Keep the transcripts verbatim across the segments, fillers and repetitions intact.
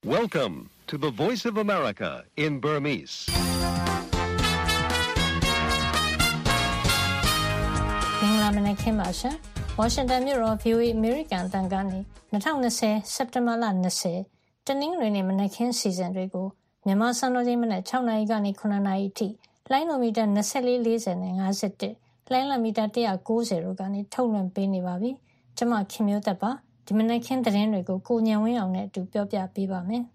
Welcome to the Voice of America in Burmese. ။မင်္ဂလာမနက်ခင်းပါရှင်။ Washington မြို့တော် ဗွီအိုအေ American အသံကနေ၂၀၂၀ စက်တင်ဘာလ၂၀တနင်္ဂနွေနေ့မနက်ခင်းစီစဉ်တွေကိုမြန်မာစံတော်ချိန်မနက်၆နာရီကနေ၇နာရီအထိလိုင်းနိုမီတာ၂၄ ၄၀နဲ့၅၁လိုင်းလမီတာ၁၉၀တို့ကနေထုတ်လွှင့်ပေးနေပါပြီ။ကျွန်မခင်မျိုးသက်ပါဒီမနက်ခင်းသတင်းတွေကိုကိုညံဝင်းအောင်နဲ့အတူပြောပြပေးပါမယ်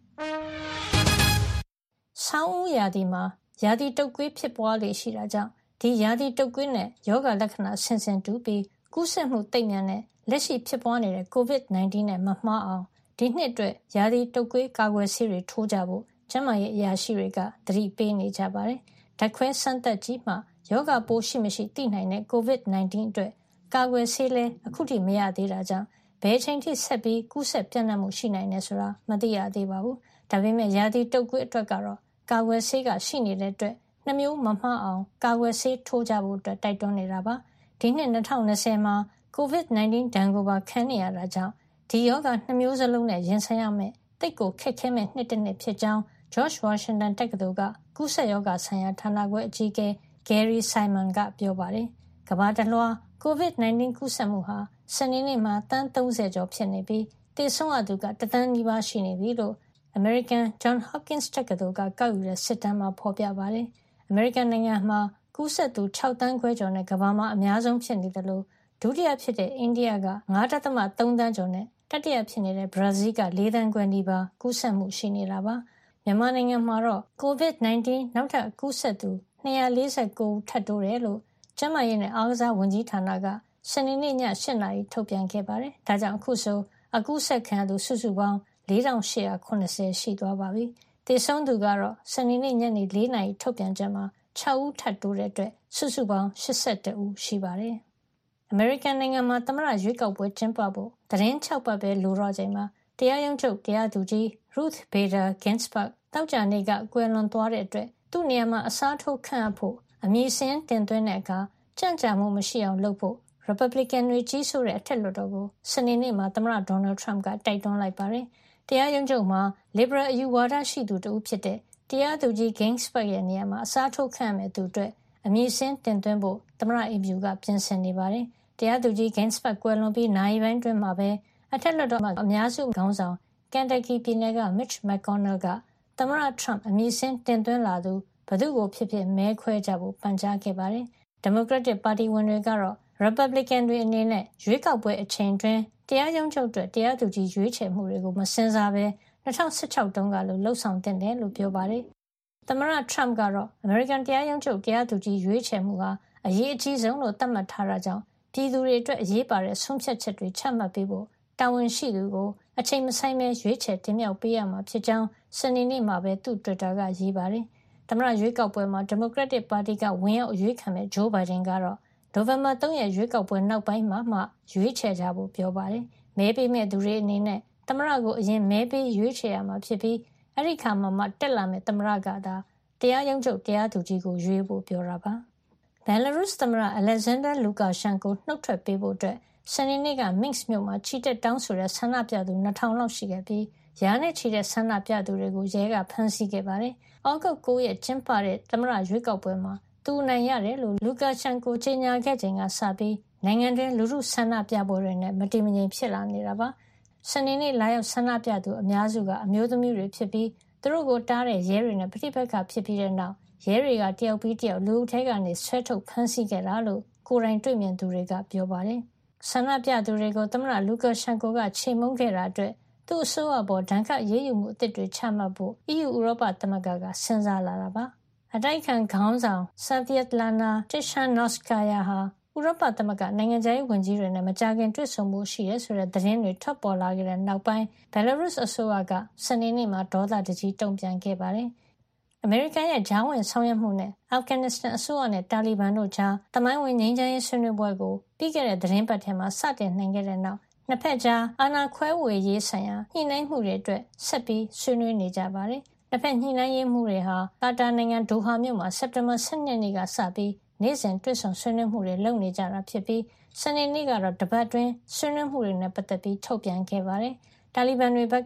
။ဆောင်းဦးရာသီမှာရာသီတုပ်ကွေးဖြစ်ပွားလေရှိတာကြောင့်ဒီရာသီတုပ်ကွေးနဲ့ယောဂလက္ခဏာဆင်ဆင်တူပြီးကူးစက်မှုသိပ်များတဲ့လက်ရှိဖြစ်ပွားနေတဲ့ ကိုဗစ်၁၉ နဲ့မမှားအောင်ဒီနှစ်အတွက်ရာသီတုပ်ကွေးကာကွယ်ဆေးတွေထိုးကြဖို့ကျန်းမာရေးအရာရှိတွေကသတိပေးနေကြပါတယ်။ဓာတ်ခွဲစမ်းသပ်ကြည့်မှယောဂပိုးရှိမရှိသိနိုင်တဲ့ ကိုဗစ်၁၉ အတွက်ကာကွယ်ဆေးလည်းအခုထိမရသေးတာကြောင့်ဘယ်အချိန်ထိဆက်ပြီးကူးစက်ပြန့်နှံ့မှုရှိနိုင်လဲဆိုတာမသိရသေးပါဘူး။ဒါပေမဲ့ရာသီတုပ်ကွေးအတွက်ကတော့ကာကွယ်ဆေးကရှိနေတဲ့အတွက်နှမျိုးမမှားအောင်ကာကွယ်ဆေးထိုးကြဖို့အတွက်တိုက်တွန်းနေတာပါ။ဒီနှစ်၂၀၂၀မှာကိုဗစ်၁၉ဒဏ်ကိုပါခံနေရတာကြောင့်ဒီယောဂနှမျိုးစလုံးနဲ့ရင်ဆိုင်ရမယ့်တိတ်ကိုခက်ခဲမဲ့နှစ်တစ်နှစ်ဖြစ်ကြောင်း George Washington တက္ကသိုလ်ကကူးစက်ရောဂါဆိုင်ရာဌာနခွဲအကြီးအကဲ Gary Simon ကပြောပါတယ်။ကမ္ဘာတလွှားကိုဗစ်၁၉ကူးစက်မှုဟာစနေနေ့မှာတန်း၃၀ကျော်ဖြစ်နေပြီးသေဆုံးရသူကတသန်းနီးပါးရှိနေပြီလို့ American John Hopkins တက္ကသိုလ်ကကောက်ယူတဲ့စစ်တမ်းမှာဖော်ပြပါတယ်။ American နိုင်ငံမှာကူးစက်သူ၆သန်းခွဲကျော်နဲ့ကမ္ဘာမှာအများဆုံးဖြစ်နေတယ်လို့ဒုတိယဖြစ်တဲ့အိန္ဒိယက၅.၃သန်းကျော်နဲ့တတိယဖြစ်နေတဲ့ဘရာဇီးက၄သန်းခွဲနီးပါးကူးစက်မှုရှိနေတာပါ။မြန်မာနိုင်ငံမှာတော့ကိုဗစ်၁၉နောက်ထပ်ကူးစက်သူ၂၄၉ဦးထပ်တိုးတယ်လို့ကျန်းမာရေးနဲ့အားကစားဝန်ကြီးဌာနကစနေနေ့ည၈နာရီထုတ်ပြန်ခဲ့ပါတယ်။ဒါကြောင့်အခုဆိုအကူးစက်ခံရသူစုစုပေါင်း၄၈၇၀ရှိသွားပါပြီ။သေဆုံးသူကတော့စနေနေ့ညနေ၄နာရီထုတ်ပြန်ချက်မှာ၆ဦးထပ်တိုးတဲ့အတွက်စုစုပေါင်း၈၁ဦးရှိပါတယ်။ အမေရိကန်နိုင်ငံမှာသမ္မတရွေးကောက်ပွဲကျင်းပဖို့သတင်း၆ပတ်ပဲလိုတော့ချိန်မှာတရားရုံးချုပ်တရားသူကြီး Ruth Bader Ginsburg သောကြာနေ့ကကွယ်လွန်သွားတဲ့အတွက်သူ့နေရာမှာအစားထိုးခန့်အပ်ဖို့အမည်စာရင်းတင်သွင်းတဲ့အခါကြန့်ကြာမှုမရှိအောင်လုပ်ဖို့ Republican တွေကြီးစိုးတဲ့အထက်လွှတ်တော်ကိုစနေနေ့မှာသမ္မတ Donald Trump ကတိုက်တွန်းလိုက်ပါတယ်။တရားရုံးချုပ်မှာ Liberal အယူဝါဒရှိသူတဦးဖြစ်တဲ့တရားသူကြီး Ginsburg ရဲ့နေရာမှာအစားထိုးခန့်အပ်မဲ့သူအတွက်အမည်စာရင်းတင်သွင်းဖို့သမ္မတအိမ်ဖြူကပြင်ဆင်နေပါတယ်။တရားသူကြီး Ginsburg ကွယ်လွန်ပြီးနာရီပိုင်းအတွင်းမှာပဲအထက်လွှတ်တော်မှာအများစုခေါင်းဆောင် Kentucky ပြည်နယ်က Mitch McConnell ကသမ္မတ Trump အမည်စာရင်းတင်သွင်းလာသူဘယ်သူ့ကိုဖြစ်ဖြစ်မဲခွဲကြဖို့ပန်ကြားခဲ့ပါတယ်။ Democratic ပါတီဝင်တွေကတော့ Republican တွေအနေနဲ့ရွေးကောက်ပွဲအချိန်တွင်းတရားရုံးချုပ်အတွက်တရားသူကြီးရွေးချယ်မှုတွေကိုမစင်စားဘဲ၂၀၁၆တုန်းကလိုလှုပ်ဆောင်တင်တယ်လို့ပြောပါတယ်။သမ္မတ Trump ကတော့ American တရားရုံးချုပ်တရားသူကြီးရွေးချယ်မှုဟာအရေးအကြီးဆုံးလို့သတ်မှတ်ထားတာကြောင့်ပြည်သူတွေအတွက်အရေးပါတဲ့ဆုံးဖြတ်ချက်တွေချမှတ်ပေးဖို့တာဝန်ရှိသူကိုအချိန်မဆိုင်ပဲရွေးချယ်တင်မြှောက်ပေးရမှာဖြစ်ကြောင်းစနေနေ့မှာပဲသူ့ Twitter ကရေးပါတယ်။သမ္မတရွေးကောက်ပွဲမှာ Democratic ပါတီကဝင်ရောက်ရွေးခံမဲ့ Joe Biden ကတော့နိုဝင်ဘာ၃ရက်ရွေးကောက်ပွဲနောက်ပိုင်းမှာမှရွေးချယ်ကြဖို့ပြောပါတယ်။မဲပေးမဲ့သူတွေအနေနဲ့သမ္မတကိုအရင်မဲပေးရွေးချယ်ရမှာဖြစ်ပြီးအဲ့ဒီခါမှမှတက်လာမဲ့သမ္မတကသာတရားရုံးချုပ်တရားသူကြီးကိုရွေးဖို့ပြောတာပါ။ Belarus သမ္မတ Alexander Lukashenko နှုတ်ထွက်ပေးဖို့အတွက်စနေနေ့က Minsk မြို့မှာချီတက်တောင်းဆိုတဲ့ဆန္ဒပြသူ၂ထောင်လောက်ရှိခဲ့ပြီးရာနဲ့ချီတဲ့ဆန္ဒပြသူတွေကိုရဲကဖမ်းဆီးခဲ့ပါတယ်။ဩဂုတ်၉ရက်ကျင်းပတဲ့သမ္မတရွေးကောက်ပွဲမှာသူအနိုင်ရတယ်လို့ Lukashenko ကြေညာခဲ့ချိန်ကစပြီးနိုင်ငံတွင်းလူထုဆန္ဒပြပွဲတွေနဲ့မတည်မငြိမ်ဖြစ်လာနေတာပါ။စနေနေ့လာရောက်ဆန္ဒပြသူအများစုကအမျိုးသမီးတွေဖြစ်ပြီးသူတို့ကိုတားတဲ့ရဲတွေနဲ့ပဋိပက္ခဖြစ်ပြီးတဲ့နောက်ရဲတွေကတယောက်ပြီးတယောက်လူအုပ်ထဲကနေဆွဲထုတ်ဖမ်းဆီးခဲ့တာလို့ကိုယ်တိုင်တွေ့မြင်သူတွေကပြောပါတယ်။ဆန္ဒပြသူတွေကိုသမ္မတ Lukashenko ကချေမှုန်းခဲ့တာအတွက်သူ့အစိုးရပေါ်ဒဏ်ခတ်ရေးယူမှုအသစ်တွေချမှတ်ဖို့ အီးယူ ဥရောပသမဂ္ဂကစဉ်းစားလာတာပါ။အတိုက်ခံခေါင်းဆောင် Svyatlana Tikhanovskaya ဟာဥရောပသမဂ္ဂနိုင်ငံခြားရေးဝန်ကြီးတွေနဲ့မကြာခင်တွေ့ဆုံမှုရှိတယ်ဆိုတဲ့သတင်းတွေထွက်ပေါ်လာခဲ့တဲ့နောက်ပိုင်း Belarus အစိုးရကစနေနေ့မှာဒေါသတကြီးတုံ့ပြန်ခဲ့ပါတယ်။အမေရိကန်ရဲ့ကြားဝင်ဆောင်ရွက်မှုနဲ့အာဖဂန်နစ္စတန်အစိုးရနဲ့တာလီဘန်တို့ကြားသမိုင်းဝင်ငြိမ်းချမ်းရေးဆွေးနွေးပွဲကိုပြီးခဲ့တဲ့သတင်းပတ်ထဲမှာစတင်နိုင်ခဲ့တဲ့နောက်နှစ်ဖက်ကြားအာဏာခွဲဝေရေးဆိုင်ရာညှိနှိုင်းမှုတွေအတွက်ဆက်ပြီးဆွေးနွေးနေကြပါတယ်။နှစ်ဖက်ညှိနှိုင်းရေးမှုတွေဟာကာတာနိုင်ငံဒိုဟာမြို့မှာစက်တင်ဘာ၁၂ရက်နေ့ကစပြီးနေ့စဉ်တွေ့ဆုံဆွေးနွေးမှုတွေလုပ်နေကြတာဖြစ်ပြီးစနေနေ့ကတော့တပတ်တွင်းဆွေးနွေးမှုတွေနဲ့ပတ်သက်ပြီးထုတ်ပြန်ခဲ့ပါတယ်။တာလီဘန်တွေဘက်က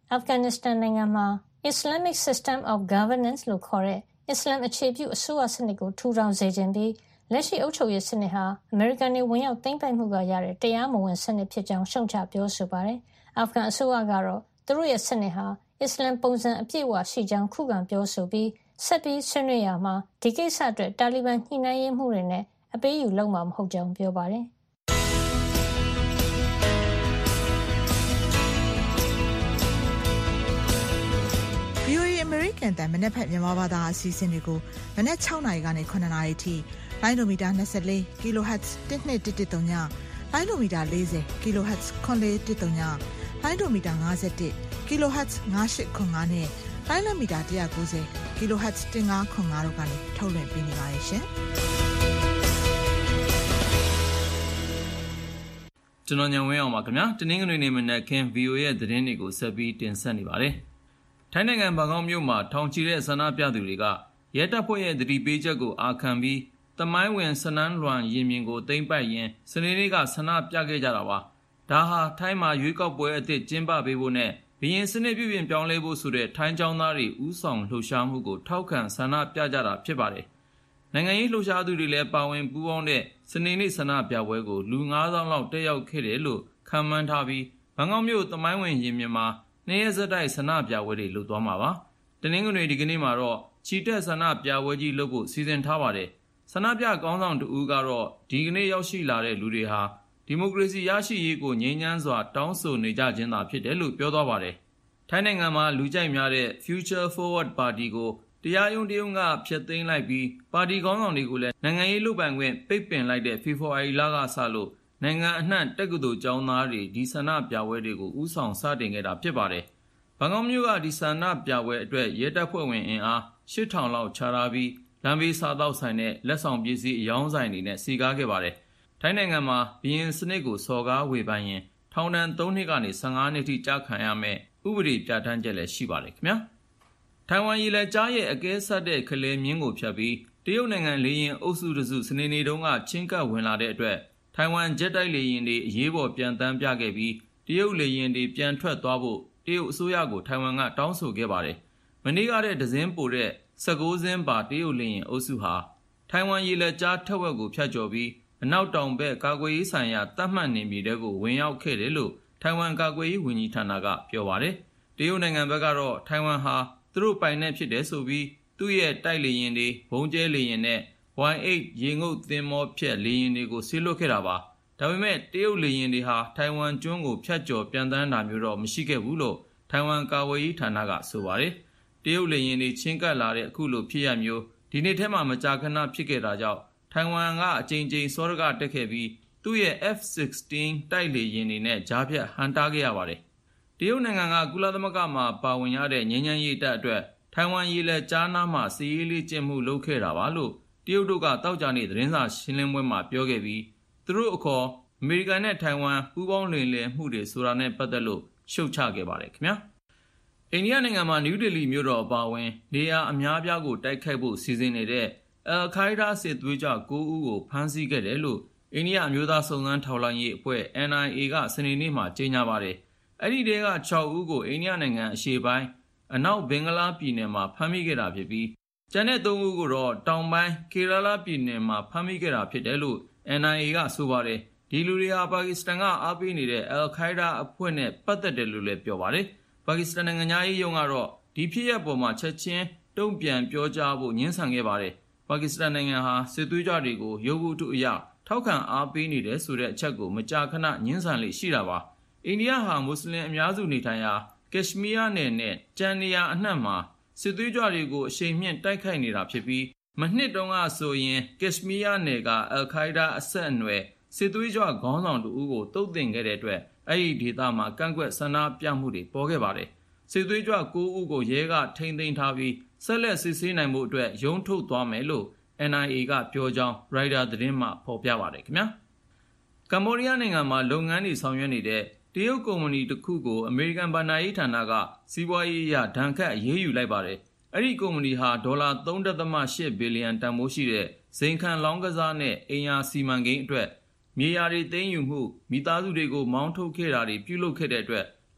အာဖဂန်နစ္စတန်နိုင်ငံမှာ Islamic System of Governance လို့ခေါ်တဲ့အစ္စလမ်အခြေပြုအစိုးရစနစ်ကိုထူထောင်စေခြင်းပြီးလက်ရှိအုပ်ချုပ်ရေးစနစ်ဟာအမေရိကန်တွေဝင်ရောက်သိမ်းပိုက်မှုကရတဲ့တရားမဝင်စနစ်ဖြစ်ကြောင်းရှုံချပြောဆိုပါတယ်။အာဖဂန်အစိုးရကတော့သူတို့ရဲ့စနစ်ဟာအစ္စလမ်ပုံစံအပြည့်အဝရှိကြောင်းခုခံပြောဆိုပြီးဆက်ပြီးဆွေးနွေးရမှာဒီကိစ္စအတွက်တာလီဘန်ညှိနှိုင်းရေးမှုတွေနဲ့အပေးယူလုပ်မှာမဟုတ်ကြောင်းပြောပါတယ်။ V O A အမေရိကန်တန်မနက်ဖက်မြန်မာဘာသာအစီအစဉ်တွေကိုမနက်၆နာရီကနေ၇နာရီထိလိုင်းဒိုမီတာ၂၄ kHz တစ်နှစ်တစ်တစ်သုံးညလိုင်းဒိုမီတာ၄၀ kHz ခွန်လေးတစ်သုံးညလိုင်းဒိုမီတာ၅၁ kHz ၅၈ခွန်၅နဲ့လိုင်းလမီတာ၁၉၀ kHz ၁၅ခွန်၅တို့ကနေထုတ်လွှင့်ပေးနေပါတယ်ရှင်ကျွန်တော်ညံဝင်းအောင်ပါခင်ဗျာတနင်္ဂနွေနေ့မနက်ခင်း V O A ရဲ့သတင်းတွေကိုဆက်ပြီးတင်ဆက်နေပါတယ်ထိုင်းနိုင်ငံဘန်ကောက်မြို့မှာထောင်ချီတဲ့ဆန္ဒပြသူတွေကရဲတပ်ဖွဲ့ရဲ့သတိပေးချက်ကိုအာခံပြီးသမိုင်းဝင်စနန်းလွမ်ရင်မြင်ကိုသိမ်းပိုက်ရင်းစနေနေ့ကဆန္ဒပြခဲ့ကြတာပါဒါဟာထိုင်းမှာရွေးကောက်ပွဲအသစ်ကျင်းပပေးဖို့နဲ့ဘရင်စနစ်ပြုပြင်ပြောင်းလဲဖို့ဆိုတဲ့ထိုင်းကျောင်းသားတွေဥဆောင်လှုပ်ရှားမှုကိုထောက်ခံဆန္ဒပြကြတာဖြစ်ပါတယ်နိုင်ငံရေးလှုပ်ရှားသူတွေလည်းပါဝင်ပူးပေါင်းတဲ့စနေနေ့ဆန္ဒပြပွဲကိုလူ၅သောင်းလောက်တက်ရောက်ခဲ့တယ်လို့ခန့်မှန်းထားပြီးဘန်ကောက်မြို့သမိုင်းဝင်ရင်မြင်မှာနေ့ရက်ဆက်တိုက်ဆန္ဒပြပွဲတွေလုပ်သွားမှာပါတနင်္ဂနွေဒီကနေ့မှာတော့ချီတက်ဆန္ဒပြပွဲကြီးလုပ်ဖို့စီစဉ်ထားပါတယ်ဆန္ဒပြကောင်းဆောင်တဦးကတော့ဒီကနေ့ရောက်ရှိလာတဲ့လူတွေဟာဒီမိုကရေစီရရှိရေးကိုငြိမ်းချမ်းစွာတောင်းဆိုနေကြခြင်းသာဖြစ်တယ်လို့ပြောသွားပါတယ်ထိုင်းနိုင်ငံမှာလူကြိုက်များတဲ့ Future Forward Party ကိုတရားရုံးတရုံးကဖျက်သိမ်းလိုက်ပြီးပါတီခေါင်းဆောင်တွေကိုလည်းနိုင်ငံရေးလုပ်ပိုင်ခွင့်ပိတ်ပင်လိုက်တဲ့ဖေဖော်ဝါရီလကစလို့နိုင်ငံအနှံ့တက္ကသိုလ်ကျောင်းသားတွေဒီဆန္ဒပြပွဲတွေကိုဥဆောင်စတင်ခဲ့တာဖြစ်ပါတယ်ဘန်ကောက်မြို့ကဒီဆန္ဒပြပွဲအတွက်ရဲတပ်ဖွဲ့ဝင်အင်အား၈ထောင်လောက်ချထားပြီးလမ်းဘေးစားသောက်ဆိုင်နဲ့လက်ဆောင်ပစ္စည်းအယောင်းဆိုင်တွေနဲ့စီကားခဲ့ပါတယ်ထိုင်းနိုင်ငံမှာဘုရင်စနစ်ကိုစော်ကားဝေဖန်ရင်ထောင်ဒဏ်၃နှစ်ကနေ၁၅နှစ်ထိကျခံရမယ်ဥပဒေပြဋ္ဌာန်းချက်လည်းရှိပါတယ်ခင်ဗျာထိုင်ဝမ်ရေလက်ကြားရဲ့အကဲဆက်တဲ့ခလဲမြင်းကိုဖြတ်ပြီးတရုတ်နိုင်ငံလေယာဉ်အုပ်စုတစုစနေနေ့တုန်းကချင်းကပ်ဝင်လာတဲ့အတွက်ထိုင်ဝမ်ဂျက်တိုက်လေယာဉ်တွေအရေးပေါ်ပြန်တမ်းပြခဲ့ပြီးတရုတ်လေယာဉ်တွေပြန်ထွက်သွားဖို့တရုတ်အစိုးရကိုထိုင်ဝမ်ကတောင်းဆိုခဲ့ပါတယ်မနေ့ကတဲ့ဒဇင်းပိုတဲ့၁၉စင်းပါတရုတ်လေယာဉ်အုပ်စုဟာထိုင်ဝမ်ရေလက်ကြားထက်ဝက်ကိုဖြတ်ကျော်ပြီးအနောက်တောင်ဘက်ကာကွယ်ရေးဆိုင်ရာတတ်မှတ်နေမြေတွေကိုဝင်ရောက်ခဲ့တယ်လို့ထိုင်ဝမ်ကာကွယ်ရေးဝန်ကြီးဌာနကပြောပါတယ်တရုတ်နိုင်ငံဘက်ကတော့ထိုင်ဝမ်ဟာသူတို့ပိုင်နယ်ဖြစ်တယ်ဆိုပြီးသူ့ရဲ့တိုက်လေယာဉ်တွေဘုံကျဲလေယာဉ်နဲ့ Y ၈ ရေငုပ်သင်္ဘောဖြတ်လေယာဉ်တွေကိုဆေးလွှတ်ခဲ့တာပါဒါပေမဲ့တရုတ်လေယာဉ်တွေဟာထိုင်ဝမ်ကျွန်းကိုဖြတ်ကျော်ပြန်တန်းတာမျိုးတော့မရှိခဲ့ဘူးလို့ထိုင်ဝမ်ကာကွယ်ရေးဌာနကဆိုပါတယ်တရုတ်လေယာဉ်တွေချင်းကပ်လာတဲ့အခုလိုဖြစ်ရမျိုးဒီနေ့ထဲမှာမကြာခဏဖြစ်ခဲ့တာကြောင့်ထိုင်ဝမ်ကအကြိမ်ကြိမ်စောရကတက်ခဲ့ပြီးသူ့ရဲ့ F ၁၆ တိုက်လေယာဉ်တွေနဲ့ကြားဖြတ်ဟန်တားခဲ့ရပါတယ်တရုတ်နိုင်ငံကကုလသမဂ္ဂမှာပါဝင်ရတဲ့ငြိမ်းချမ်းရေးတပ်အတွက်ထိုင်ဝမ်ရေလက်ကြားနားမှာစီးရေးလေးကျင့်မှုလုပ်ခဲ့တာပါလို့တရုတ်တို့ကတောက်ကြနေသတင်းစာရှင်းလင်းပွဲမှာပြောခဲ့ပြီးသူတို့အခေါ်အမေရိကန်နဲ့ထိုင်ဝမ်ပူးပေါင်းလည်လည်မှုတွေဆိုတာနဲ့ပတ်သက်လို့ရှုတ်ချခဲ့ပါတယ်ခင်ဗျာအိန္ဒိယနိုင်ငံမှာနယူးဒေလီမြို့တော်အပါအဝင်နေရာအများပြားကိုတိုက်ခိုက်ဖို့စီစဉ်နေတဲ့အယ်ခိုင်ဒါစစ်သွေးကြွ၉ဦးကိုဖမ်းဆီးခဲ့တယ်လို့အိန္ဒိယအမျိုးသားစုံစမ်းထောက်လှမ်းရေးအဖွဲ့ N I A ကစနေနေ့မှာကြေညာပါတယ်အဲ့ဒီတဲက၆ဦးကိုအိန္ဒိယနိုင်ငံအရှေ့ပိုင်းအနောက်ဘင်္ဂလားပြည်နယ်မှာဖမ်းမိခဲ့တာဖြစ်ပြီးကျန်တဲ့၃ဦးကိုတော့တောင်ပိုင်းကေရလာပြည်နယ်မှာဖမ်းမိခဲ့တာဖြစ်တယ်လို့ N I A ကဆိုပါတယ်ဒီလူတွေဟာပါကစ္စတန်ကအားပေးနေတဲ့အယ်ခိုင်ဒါအဖွဲ့နဲ့ပတ်သက်တယ်လို့လည်းပြောပါတယ်ပါကစ္စတန်နိုင်ငံသားရေးယုံကတော့ဒီဖြစ်ရပ်ပေါ်မှာချက်ချင်းတုံ့ပြန်ပြောကြားဖို့ညှင်းဆန်ခဲ့ပါတယ်ပါကစ္စတန်နိုင်ငံဟာစစ်သွေးကြွတွေကိုရုပ်ဝတ္ထုအရထောက်ခံအားပေးနေတယ်ဆိုတဲ့အချက်ကိုမကြာခဏညှင်းဆန်လေရှိတာပါအိန္ဒိယဟာမွတ်စလင်အများစုနေထိုင်ရာကက်ရှမီးယားနယ်နဲ့ကျန်နေရာအနှံ့မှာစစ်သွေးကြွတွေကိုအရှိန်မြင့်တိုက်ခိုက်နေတာဖြစ်ပြီးမနှစ်တုန်းကဆိုရင်ကက်ရှမီးယားနယ်ကအယ်ခိုင်ဒါအဆက်အနွယ်စစ်သွေးကြွခေါင်းဆောင်တူကိုတုတ်တင်ခဲ့တဲ့အတွက်အဲ့ဒီဒေသမှာကန့်ကွက်ဆန္ဒပြမှုတွေပေါ်ခဲ့ပါတယ်စစ်သွေးကြွ၉ဦးကိုရဲကထိန်းသိမ်းထားပြီးဆက်လက်စစ်ဆေးနိုင်မှုအတွက်ရုံးထုတ်သွားမယ်လို့ N I A ကပြောကြောင်း Rider သတင်းမှဖော်ပြပါတယ်ခင်ဗျာကမ္ဘောဒီးယားနိုင်ငံမှာလုပ်ငန်းတွေဆောင်ရွက်နေတဲ့တရုတ်ကုမ္ပဏီတစ်ခုကိုအမေရိကန်ဘဏ္ဍာရေးဌာနကစီးပွားရေးအရဒဏ်ခတ်အရေးယူလိုက်ပါတယ်အဲ့ဒီကုမ္ပဏီဟာဒေါ်လာ ၃.၈ ဘီလီယံတန်ဖိုးရှိတဲ့ဇိမ်ခံလောင်းကစားနဲ့အိမ်ယာစီမံကိန်းအတွက်မြေယာတွေသိမ်းယူမှုမိသားစုတွေကိုမောင်းထုတ်ခဲ့တာတွေပြုလုပ်ခဲ့တဲ့အတွက်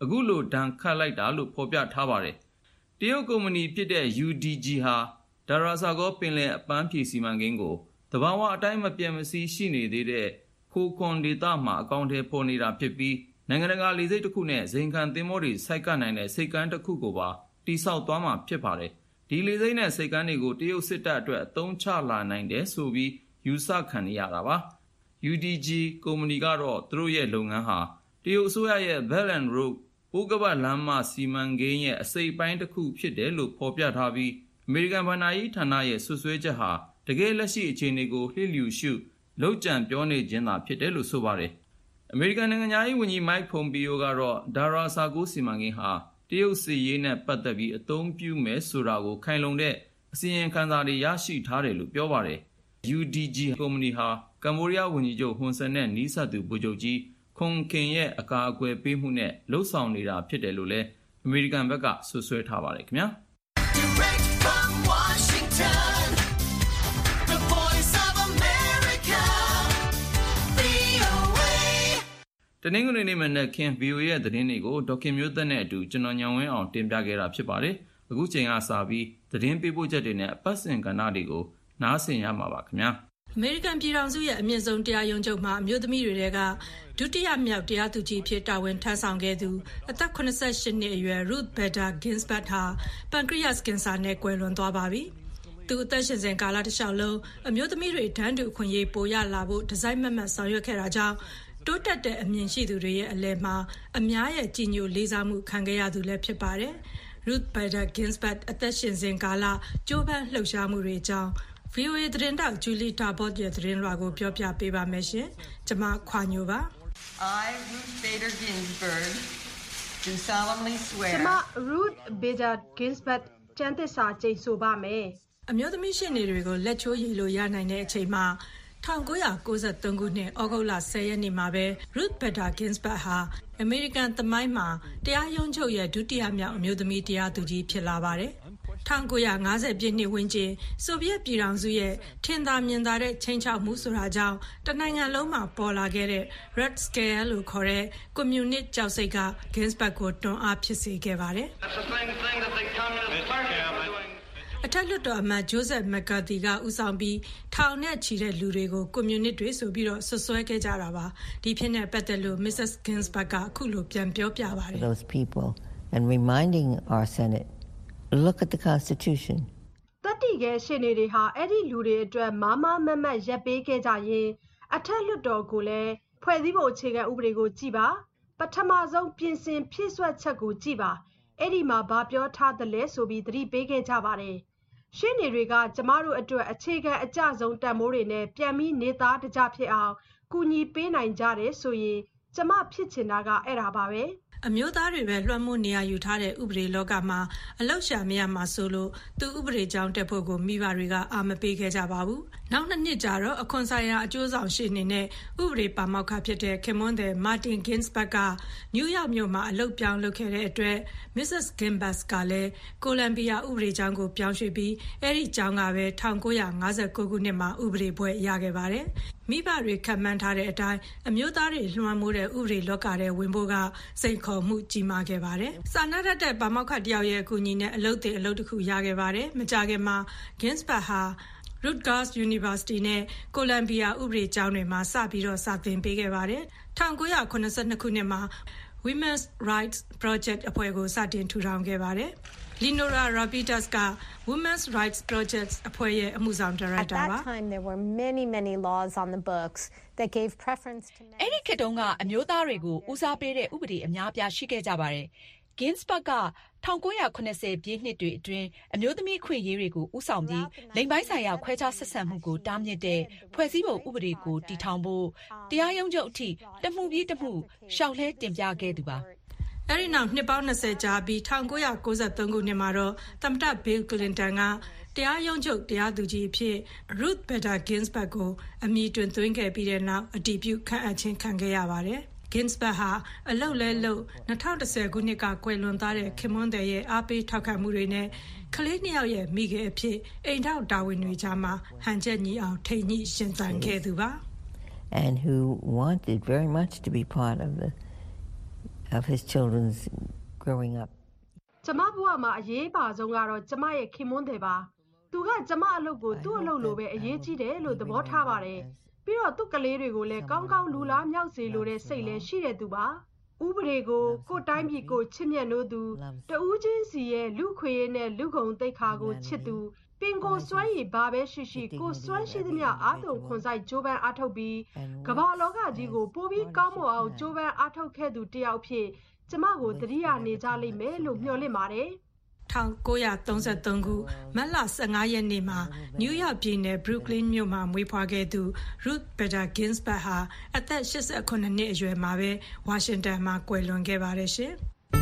အခုလိုဒဏ်ခတ်လိုက်တာလို့ဖော်ပြထားပါတယ်။တရုတ်ကုမ္ပဏီဖြစ်တဲ့ ယူ ဒီ ဂျီ ဟာဒါရာဆာဂေါပင်လယ်အပန်းဖြေစီမံကိန်းကိုတဘာဝအတိုင်းမပြတ်မစီးရှိနေသေးတဲ့ခိုခွန်ဒေသမှာအကောင့်ထဲပေါ်နေတာဖြစ်ပြီးနိုင်ငံတကာလေဆိပ်တစ်ခုနဲ့ဇိမ်ခံသင်္ဘောတွေဆိုက်ကပ်နိုင်တဲ့စိတ်ကမ်းတစ်ခုကိုပါတိစောက်သွားမှာဖြစ်ပါတယ်။ဒီလေဆိပ်နဲ့စိတ်ကမ်းတွေကိုတရုတ်စစ်တပ်အတွက်အသုံးချလာနိုင်တယ်ဆိုပြီးယူဆခံနေရတာပါ။ ယူ ဒီ ဂျီ ကုမ္ပဏီကတော့သူတို့ရဲ့လုပ်ငန်းဟာတရုတ်အစိုးရရဲ့ Belt and Road ပိုးကပတ်လမ်းမစီမံကိန်းရဲ့အစိတ်ပိုင်းတစ်ခုဖြစ်တယ်လို့ဖော်ပြထားပြီးအမေရိကန်ဗဏ္ဍာရေးဌာနရဲ့ဆွဆွဲချက်ဟာတကယ်လက်ရှိအခြေအနေကိုလျှလျူရှုလောက်ကျန်ပြောနေခြင်းသာဖြစ်တယ်လို့ဆိုပါတယ်။အမေရိကန်နိုင်ငံသားရေးဝန်ကြီး Mike Pompeo ကတော့ဒါရာဆာဂိုစီမံကိန်းဟာတရုတ်စစ်ရေးနဲ့ပတ်သက်ပြီးအသုံးပြုမယ်ဆိုတာကိုခိုင်လုံတဲ့အစီရင်ခံစာတွေရရှိထားတယ်လို့ပြောပါတယ်။ ယူ ဒီ ဂျီ ကုမ္ပဏီဟာကမ္ဘောဒီးယားဝန်ကြီးချုပ်ဟွန်ဆန်နဲ့နီးစပ်သူဗိုလ်ချုပ်ကြီးခွန်ခင်ရဲ့အကာအကွယ်ပေးမှုနဲ့လှုပ်ဆောင်နေတာဖြစ်တယ်လို့လည်းအမေရိကန်ဘက်ကဆွဆွဲထားပါတယ်ခင်ဗျာ။ Direct from Washington, the voice of America, ဗွီအိုအေ တနင်္ဂနွေနေ့မနက်ခင်း ဗွီအိုအေ ရဲ့သတင်းတွေကိုဒေါက်ခင်မျိုးသက်နဲ့အတူကျွန်တော်ညံဝင်းအောင်တင်ပြခဲ့တာဖြစ်ပါတယ်။အခုချိန်ကစပြီးသတင်းပေးပို့ချက်တွေနဲ့အပတ်စဉ်ကဏ္ဍတွေကိုနားဆင်ရမှာပါခင်ဗျာ။အမေရိကန်ပြည်ထောင်စုရဲ့အမြင့်ဆုံးတရားရုံးချုပ်မှာအမျိုးသမီးတွေကဒုတိယမြောက်တရားသူကြီးဖြစ်တာဝန်ထမ်းဆောင်ခဲ့သူအသက်၇၈နှစ်အရွယ် Ruth Bader Ginsburg ဟာပန်ကရီယတ်ကင်ဆာနဲ့ကွယ်လွန်သွားပါပြီ။သူအသက်ရှင်စဉ်ကာလတစ်လျှောက်လုံးအမျိုးသမီးတွေတန်းတူအခွင့်အရေးပိုရလာဖို့ဒီဇိုင်းမတ်မတ်ဆောင်ရွက်ခဲ့တာကြောင့်တိုးတက်တဲ့အမြင်ရှိသူတွေရဲ့အလယ်မှာအများရဲ့ကြည်ညိုလေးစားမှုခံခဲ့ရသူလည်းဖြစ်ပါတယ်။ Ruth Bader Ginsburg အသက်ရှင်စဉ်ကာလကြိုးပမ်းလှုပ်ရှားမှုတွေအကြောင်းဗွီအိုအေသတင်းတောက်ဂျူလီတာဘော့ရဲ့သတင်းလွှာကိုပြောပြပေးပါမယ်ရှင်။ကျွန်မခွာညိုပါ။ I Ruth Bader Ginsburg do solemnly swear ကျွန်မ Ruth Bader Ginsburg ကျမ်းသစ္စာကျိန်ဆိုပါမယ်။အမျိုးသမီးရှင်တွေကိုလက်ချိုးရည်လို့ရနိုင်တဲ့အချိန်မှာ၁၉၉၃ခုနှစ်ဩဂုတ်လ၁၀ရက်နေ့မှာပဲ Ruth Bader Ginsburg ဟာအမေရိကန်သမိုင်းမှာတရားရုံးချုပ်ရဲ့ဒုတိယမြောက်အမျိုးသမီးတရားသူကြီးဖြစ်လာပါတယ်။၁၉၅၀ပြည့်နှစ်ဝန်းကျင်ဆိုဗီယက်ပြည်ထောင်စုရဲ့ထင်သာမြင်သာတဲ့ချိန်ချောက်မှုဆိုတာကြောင့်တနိုင်ငံလုံးမှာပေါ်လာခဲ့တဲ့ Red Scare လို့ခေါ်တဲ့ကွန်မြူနစ်ကြောက်စိတ်က Ginsburg ကိုတွန်းအားဖြစ်စေခဲ့ပါတယ်။အထက်လွှတ်တော်အမတ်ဂျိုးဆက်မက်ကာသီကဦးဆောင်ပြီးထောင်နဲ့ချီတဲ့လူတွေကိုကွန်မြူနစ်တွေဆိုပြီးတော့ဆွဆွဲခဲ့ကြတာပါ။ဒီဖြစ်နဲ့ပတ်သက်လို့ Missus Ginsburg ကအခုလိုပြန်ပြောပြပါတယ်။ Those people and reminding our Senate look at the Constitution တတိကဲရှင်တွေဟာအဲ့ဒီလူတွေအတွက်မမမမတ်ရပ်ပေးခဲ့ကြရင်အထက်လွှတ်တော်ကိုလည်းဖွဲ့စည်းပုံအခြေခံဥပဒေကိုကြည်ပါပထမဆုံးပြင်ဆင်ဖြည့်ဆွတ်ချက်ကိုကြည်ပါအဲ့ဒီမှာဘာပြောထားသလဲဆိုပြီးသတိပေးခဲ့ကြပါတယ်ရှင်တွေကကျမတို့အတွက်အခြေခံအကျဆုံးတန်မိုးတွေနဲ့ပြန်ပြီးနေသားတကြဖြစ်အောင်ကူညီပေးနိုင်ကြတယ်ဆိုရင်ကျမဖြစ်ချင်တာကအဲ့ဒါပါပဲအမျိုးသားတွေပဲလွှမ်းမိုးနေရယူထားတဲ့ဥပဒေလောကမှာအလောက်ရှာမရမှာဆိုလို့သူဥပဒေကြောင်းတက်ဖို့ကိုမိဘတွေကအာမပေးခဲ့ကြပါဘူး။နောက်နှစ်နှစ်ကြာတော့အခွန်ဆိုင်ရာအကျိုးဆောင်ရှေ့နေနဲ့ဥပဒေပါမောက္ခဖြစ်တဲ့ခင်မွန်းတဲ့မာတင်ဂင်းစဘတ်ကနယူးယောက်မြို့မှာအလုပ်ပြောင်းလုပ်ခဲ့တဲ့အတွက် Missus Ginsburg ကလည်းကိုလံဘီယာဥပဒေကျောင်းကိုပြောင်းရွှေ့ပြီးအဲ့ဒီကျောင်းကပဲ၁၉၅၉ခုနှစ်မှာဥပဒေဘွဲ့ရခဲ့ပါတယ်။မိဘတွေခံမှန်းထားတဲ့အတိုင်းအမျိုးသားတွေလွှမ်းမိုးတဲ့ဥပဒေလောကထဲဝင်ဖို့ကစိန်ခေါ်မှုကြီးမားခဲ့ပါတယ်။စာနာတတ်တဲ့ပါမောက္ခတယောက်ရဲ့အကူအညီနဲ့အလုပ်တွေအလုပ်တစ်ခုရခဲ့ပါတယ်။မကြာခင်မှာ Ginsburg ဟာ Rutgers University နဲ့ Columbia ဥပဒေကျောင်းတွေမှာစပြီးတော့စာသင်ပေးခဲ့ပါတယ်။၁၉၇၂ခုနှစ်မှာ Women's Rights Project အဖွဲ့ကိုစတင်ထူထောင်ခဲ့ပါတယ်။ Lenora Rapidas က Women's Rights Project အဖွဲ့ရဲ့အမှုဆောင်ဒါရိုက်တာပါ At that time there were many many laws on the books that gave preference to men အဲ့ဒီခေတ်တုန်းကအမျိုးသားတွေကိုဦးစားပေးတဲ့ဥပဒေအများအပြားရှိခဲ့ကြပါတယ်။ Ginsburg က၁၉၇၀ပြည့်နှစ်တွေအတွင်းအမျိုးသမီးအခွင့်အရေးတွေကိုဦးဆောင်ပြီးလိင်ပိုင်းဆိုင်ရာခွဲခြားဆက်ဆံမှုကိုတားမြစ်တဲ့ဖွဲ့စည်းပုံဥပဒေကိုတည်ထောင်ဖို့တရားရုံးချုပ်အထိတမှုပြီးတမှုရှောက်လဲတင်ပြခဲ့သူပါ။အဲဒီနောက်နှစ်ပေါင်း၂၀ကြာပြီး၁၉၉၃ခုနှစ်မှာတော့သမ္မတ Bill Clinton ကတရားရုံးချုပ်တရားသူကြီးအဖြစ် Ruth Bader Ginsburg ကိုအမည်တွင်သွင်းခဲ့ပြီးတဲ့နောက်အတည်ပြုခန့်အပ်ခြင်းခံခဲ့ရပါတယ်။ Ginsburg ဟာအလုတ်လဲလို့၂၀၁၀ခုနှစ်ကကွယ်လွန်သွားတဲ့ခင်မွန်းတဲ့ရဲ့အားပေးထောက်ခံမှုတွေနဲ့ကလေးနှစ်ယောက်ရဲ့မိခင်အဖြစ်အိမ်ထောင်တာဝန်တွေကြားမှာဟန်ချက်ညီအောင်ထိန်ညှိရှင်သန်ခဲ့သူပါ and who wanted very much to be part of the of his children's growing up. ကျမဘဝမှာအရေးပါဆုံးကတော့ကျမရဲ့ခင်မွန်းတယ်ပါသူကကျမအလုပ်ကိုသူ့အလုပ်လိုပဲအရေးကြီးတယ်လို့သဘောထားပါတယ်ပြီးတော့သူ့ကလေးတွေကိုလည်းကောင်းကောင်းလူလားမြောက်စေလိုတဲ့စိတ်လည်းရှိတဲ့သူပါဥပဒေကိုကိုတိုင်းပြည်ကိုချစ်မြတ်လို့သူတဦးချင်းစီရဲ့လူခွေနဲ့လူကုံတိတ်ခါကိုချစ်သူပင်ကိုစွမ်းရည်ဘာပဲရှိရှိကိုစွမ်းရှိသမျှအားထုတ်ခွန်ဆိုင်ဂျိုးပန်းအားထုတ်ပြီးကမ္ဘာလောကကြီးကိုပိုပြီးကောင်းမွန်အောင်ဂျိုးပန်းအားထုတ်ခဲ့သူတယောက်ဖြစ်ကျမကိုတတိယနေကြလိမ့်မယ်လို့မျှော်လင့်ပါတယ်၁၉၃၃ခုမတ်လ၁၅ရက်နေ့မှာနယူးယောက်ပြည်နယ်ဘရုကလင်းမြို့မှာမွေးဖွားခဲ့သူ Ruth Bader Ginsburg ဟာအသက်၈၈နှစ်အရွယ်မှာပဲဝါရှင်တန်မှာကွယ်လွန်ခဲ့ပါတယ်ရှင်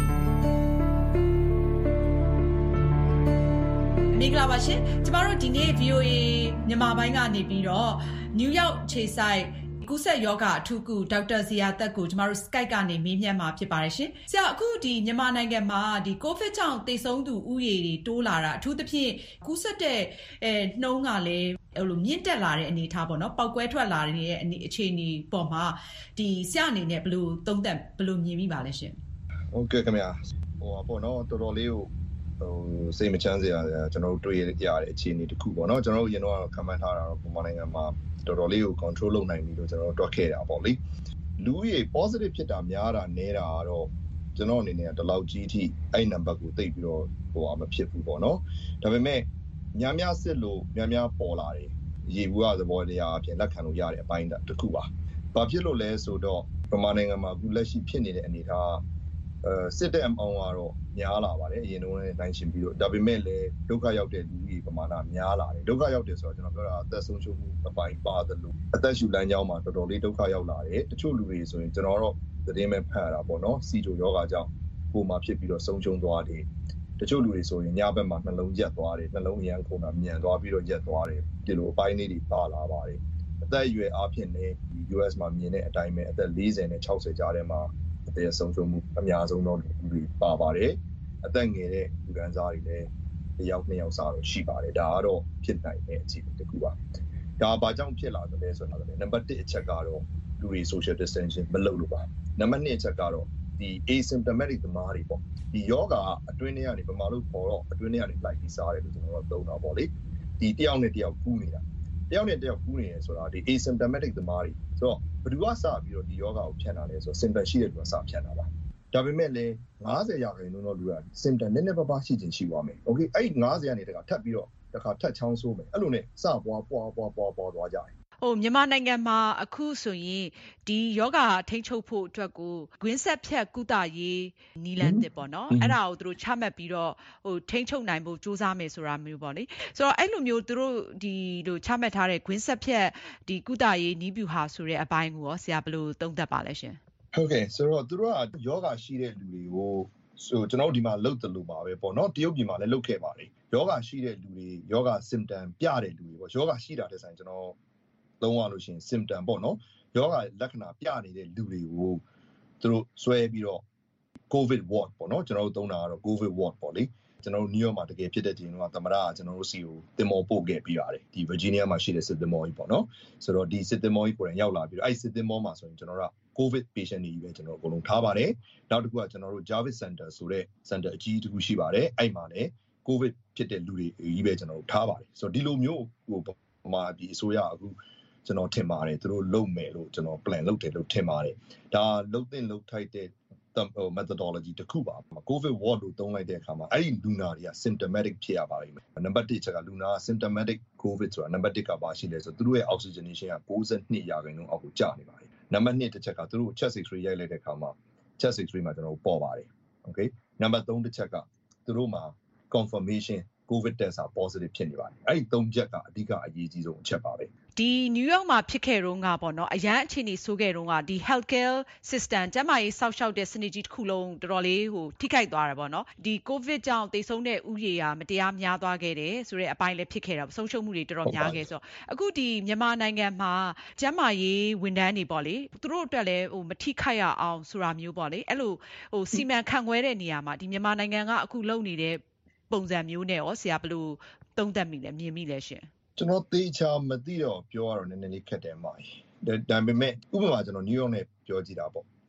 မင်္ဂလာပါရှင်ကျမတို့ဒီနေ့ ဗီအိုအေ မြန်မာပိုင်းကနေပြီးတော့နယူးယောက်ခြေဆိုင်ကူးစက်ယောဂအထူးကုဒေါက်တာဇီယာသက်ကိုကျမတို့ Skype ကနေမေးမြန်းမှာဖြစ်ပါတယ်ရှင်။ဆရာအခုဒီမြန်မာနိုင်ငံမှာဒီကိုဗစ်ကြောင့်သေဆုံးသူဥယေတွေတိုးလာတာအထူးသဖြင့်ကူးစက်တဲ့အဲနှုန်းကလည်းဟိုလိုမြင့်တက်လာတဲ့အနေအထားပေါ့နော်ပောက်ကွဲထွက်လာတဲ့အခြေအနေပေါ်မှာဒီဆရာအနေနဲ့ဘယ်လိုသုံးသပ်ဘယ်လိုမြင်မိပါလဲရှင်။ဟုတ်ကဲ့ခင်ဗျာဟိုပေါ့နော်တော်တော်လေးကိုဟိုစိတ်မချမ်းစရာကျွန်တော်တို့တွေ့ရတဲ့အခြေအနေတစ်ခုပေါ့နော်ကျွန်တော်တို့ရင်တော့ခန့်မှန်းထားတာတော့မြန်မာနိုင်ငံမှာတော်တော်လေးကို control လုပ်နိုင်ပြီလို့ကျွန်တော်တို့တွက်ခဲ့တာပေါ့လေလူကြီး positive ဖြစ်တာများတာနဲတာတော့ကျွန်တော်အနေနဲ့တလောက်ကြီးအထိအဲ့ number ကိုသိပြီးတော့ဟိုမဖြစ်ဘူးပေါ့နော်ဒါပေမဲ့များများစစ်လို့များများပေါ်လာတယ်ရေဘူးကသဘောတရားအပြင်လက်ခံလို့ရတဲ့အပိုင်းတစ်ခုပါဘာဖြစ်လို့လဲဆိုတော့မြန်မာနိုင်ငံမှာအခုလက်ရှိဖြစ်နေတဲ့အနေအထားအဲစစ်တဲ့အမောင်းကတော့များလာပါတယ်အရင်တုန်းကနိုင်ရှင်ပြီးတော့ဒါပေမဲ့လည်းဒုက္ခရောက်တဲ့လူကြီးပမာဏများလာတယ်ဒုက္ခရောက်တယ်ဆိုတော့ကျွန်တော်ပြောတာအသက်ဆုံးရှုံးမှုအပိုင်းပါတယ်လို့အသက်ရှူလမ်းကြောင်းမှာတော်တော်လေးဒုက္ခရောက်လာတယ်တချို့လူတွေဆိုရင်ကျွန်တော်တော့သတင်းမဲ့ဖတ်ရတာပေါ့နော်စီဂျိုယောဂါကြောင့်ကိုယ်မှာဖြစ်ပြီးတော့ဆုံးရှုံးသွားတယ်တချို့လူတွေဆိုရင်ညဘက်မှာနှလုံးရက်သွားတယ်နှလုံးရမ်းခုန်တာမြန်သွားပြီးတော့ရက်သွားတယ်ဒီလိုအပိုင်းလေးတွေပါလာပါတယ်အသက်အရွယ်အားဖြင့်လည်း ယူအက်စ် မှာမြင်တဲ့အတိုင်းပဲအသက်၄၀နဲ့၆၀ကြားထဲမှာအသက်ဆုံးရှုံးမှုအများဆုံးတော့လူတွေပါပါတယ်အသက်ငယ်တဲ့လူကန်းစားတွေလည်းတစ်ယောက်နှစ်ယောက်စားတော့ရှိပါတယ်ဒါကတော့ဖြစ်နိုင်တဲ့အခြေအနေတစ်ခုပါဒါဘာကြောင့်ဖြစ်လာသလဲဆိုတော့နံပါတ်တစ်အချက်ကတော့လူတွေ social distancing မလုပ်လို့ပါနံပါတ်နှစ်အချက်ကတော့ဒီ asymptomatic သမားတွေပေါ့ဒီယောဂအတွင်းထဲကနေပမာလို့ပေါ်တော့အတွင်းထဲကနေလိုက်ပြီးစားတယ်လို့ကျွန်တော်တို့သုံးတာပေါ့လေဒီတယောက်နဲ့တယောက်ကူးနေတာတယောက်နဲ့တယောက်ကူးနေရဆိုတာဒီ asymptomatic သမားတွေဆိုတော့ဘယ်သူကစပြီးတော့ဒီယောဂကိုဖြန့်တာလဲဆိုတော့ symptom ရှိတဲ့လူကစဖြန့်တာပါဒါပေမဲ့လည်း၅၀ရာခိုင်နှုန်းတော့လူက symptom နည်းနည်းပါးပါးရှိခြင်းရှိသွားမယ်။ Okay အဲ့၅၀ကနေတခါထပ်ပြီးတော့တခါထပ်ချောင်းဆိုးမယ်။အဲ့လိုနဲ့စပွားပွားပွားပွားပွားသွားကြတယ်ဟိုမြန်မာနိုင်ငံမှာအခုဆိုရင်ဒီယောဂထိန်းချုပ်ဖို့အတွက်ကိုကွင်းဆက်ဖြတ်ကုသရေးနီလန်တစ်ပေါ့နော်အဲ့ဒါကိုသူတို့ချမှတ်ပြီးတော့ဟိုထိန်းချုပ်နိုင်ဖို့စူးစမ်းမယ်ဆိုတာမျိုးပေါ့လေဆိုတော့အဲ့လိုမျိုးသူတို့ဒီလိုချမှတ်ထားတဲ့ကွင်းဆက်ဖြတ်ဒီကုသရေးနီးဗျူဟာဆိုတဲ့အပိုင်းကိုရောဆရာဘယ်လိုသုံးသပ်ပါလဲရှင်ဟုတ်ကဲ့ဆိုတော့သူတို့ကယောဂရှိတဲ့လူတွေကိုဆိုကျွန်တော်တို့ဒီမှာလုတ်တယ်လို့ပါပဲပေါ့နော်တရုတ်ပြည်မှာလည်းလုတ်ခဲ့ပါတယ်ယောဂရှိတဲ့လူတွေယောဂ symptom ပြတဲ့လူတွေပေါ့ယောဂရှိတာတဲ့ဆိုင်ကျွန်တော်သုံးရလို့ရှိရင် symptom ပေါ့နော်ယောဂလက္ခဏာပြနေတဲ့လူတွေကိုသူတို့ဆွဲပြီးတော့ covid ward ပေါ့နော်ကျွန်တော်တို့သုံးတာကတော့ covid ward ပေါ့လေကျွန်တော်တို့ New York မှာတကယ်ဖြစ်တဲ့ချိန်တော့သမ္မတကကျွန်တော်တို့စီကိုတင်မောပို့ခဲ့ပြီးပါတယ်ဒီ Virginia မှာရှိတဲ့စစ်တင်မောကြီးပေါ့နော်ဆိုတော့ဒီစစ်တင်မောကြီးကိုယ်တိုင်ရောက်လာပြီးတော့အဲ့စစ်တင်မောမှာဆိုရင်ကျွန်တော်တို့ covid patient တွေပဲကျွန်တော်အကုန်လုံးထားပါတယ်နောက်တစ်ခုကကျွန်တော်တို့ Jarvis Center ဆိုတဲ့ center အကြီးတစ်ခုရှိပါတယ်အဲ့မှာလည်း covid ဖြစ်တဲ့လူတွေကြီးပဲကျွန်တော်တို့ထားပါတယ်ဆိုတော့ဒီလိုမျိုးဟိုမှာဒီအစိုးရအခုကျွန်တော်ထင်ပါတယ်သူတို့လုပ်မယ်လို့ကျွန်တော် plan လုပ်တယ်လို့ထင်ပါတယ်ဒါလုပ်သင့်လုပ်ထိုက်တဲ့ methodology တစ်ခုပါ covid ward လို့သုံးလိုက်တဲ့အခါမှာအဲ့ဒီလူနာတွေက symptomatic ဖြစ်ရပါလိမ့်မယ်နံပါတ်တစ်ချက်ကလူနာ symptomatic covid ဆိုတာနံပါတ်တစ်ကပါရှိလဲဆိုသူတို့ရဲ့ oxygenation က၉၂ရာခိုင်နှုန်းအောက်ကိုကျနေပါတယ်နံပါတ်နှစ်တစ်ချက်ကသူတို့ chest x-ray ရိုက်လိုက်တဲ့အခါမှာ chest x-ray မှာကျွန်တော်ပေါ်ပါတယ် okay နံပါတ်သုံးတစ်ချက်ကသူတို့မှာ confirmation covid test က positive ဖြစ်နေပါတယ်အဲ့ဒီသုံးချက်ကအဓိကအရေးကြီးဆုံးအချက်ပါပဲဒီနယူးယောက်မှာဖြစ်ခဲ့တော့ကပေါ့နော်အရန်အခြေအနေဆိုးခဲ့တော့ကဒီ healthcare system ကျန်းမာရေးစောင့်ရှောက်တဲ့စနစ်ကြီးတစ်ခုလုံးတော်တော်လေးဟိုထိခိုက်သွားတယ်ပေါ့နော်ဒီ covid ကြောင့်တိတ်ဆုံးတဲ့ဥယေဟာမတရားများသွားခဲ့တယ်ဆိုတဲ့အပိုင်းလည်းဖြစ်ခဲ့တာဆုံးရှုံးမှုတွေတော်တော်များခဲ့ဆိုတော့အခုဒီမြန်မာနိုင်ငံမှာကျန်းမာရေးဝန်ထမ်းတွေပေါ့လေသူတို့အတွက်လည်းဟိုမထိခိုက်ရအောင်ဆိုတာမျိုးပေါ့လေအဲ့လိုဟိုစီမံခန့်ခွဲတဲ့နေရာမှာဒီမြန်မာနိုင်ငံကအခုလုပ်နေတဲ့ပုံစံမျိုးနဲ့ရောဆရာဘယ်လိုသုံးသပ်မိလဲမြင်မိလဲရှင်ကျွန်တော်သေချာမသိတော့ပြောရတော့နည်းနည်းလေးခက်တယ်မှာဒါပေမဲ့ဥပမာကျွန်တော်နယူးယောက်နဲ့ပြောကြည့်တာပေါ့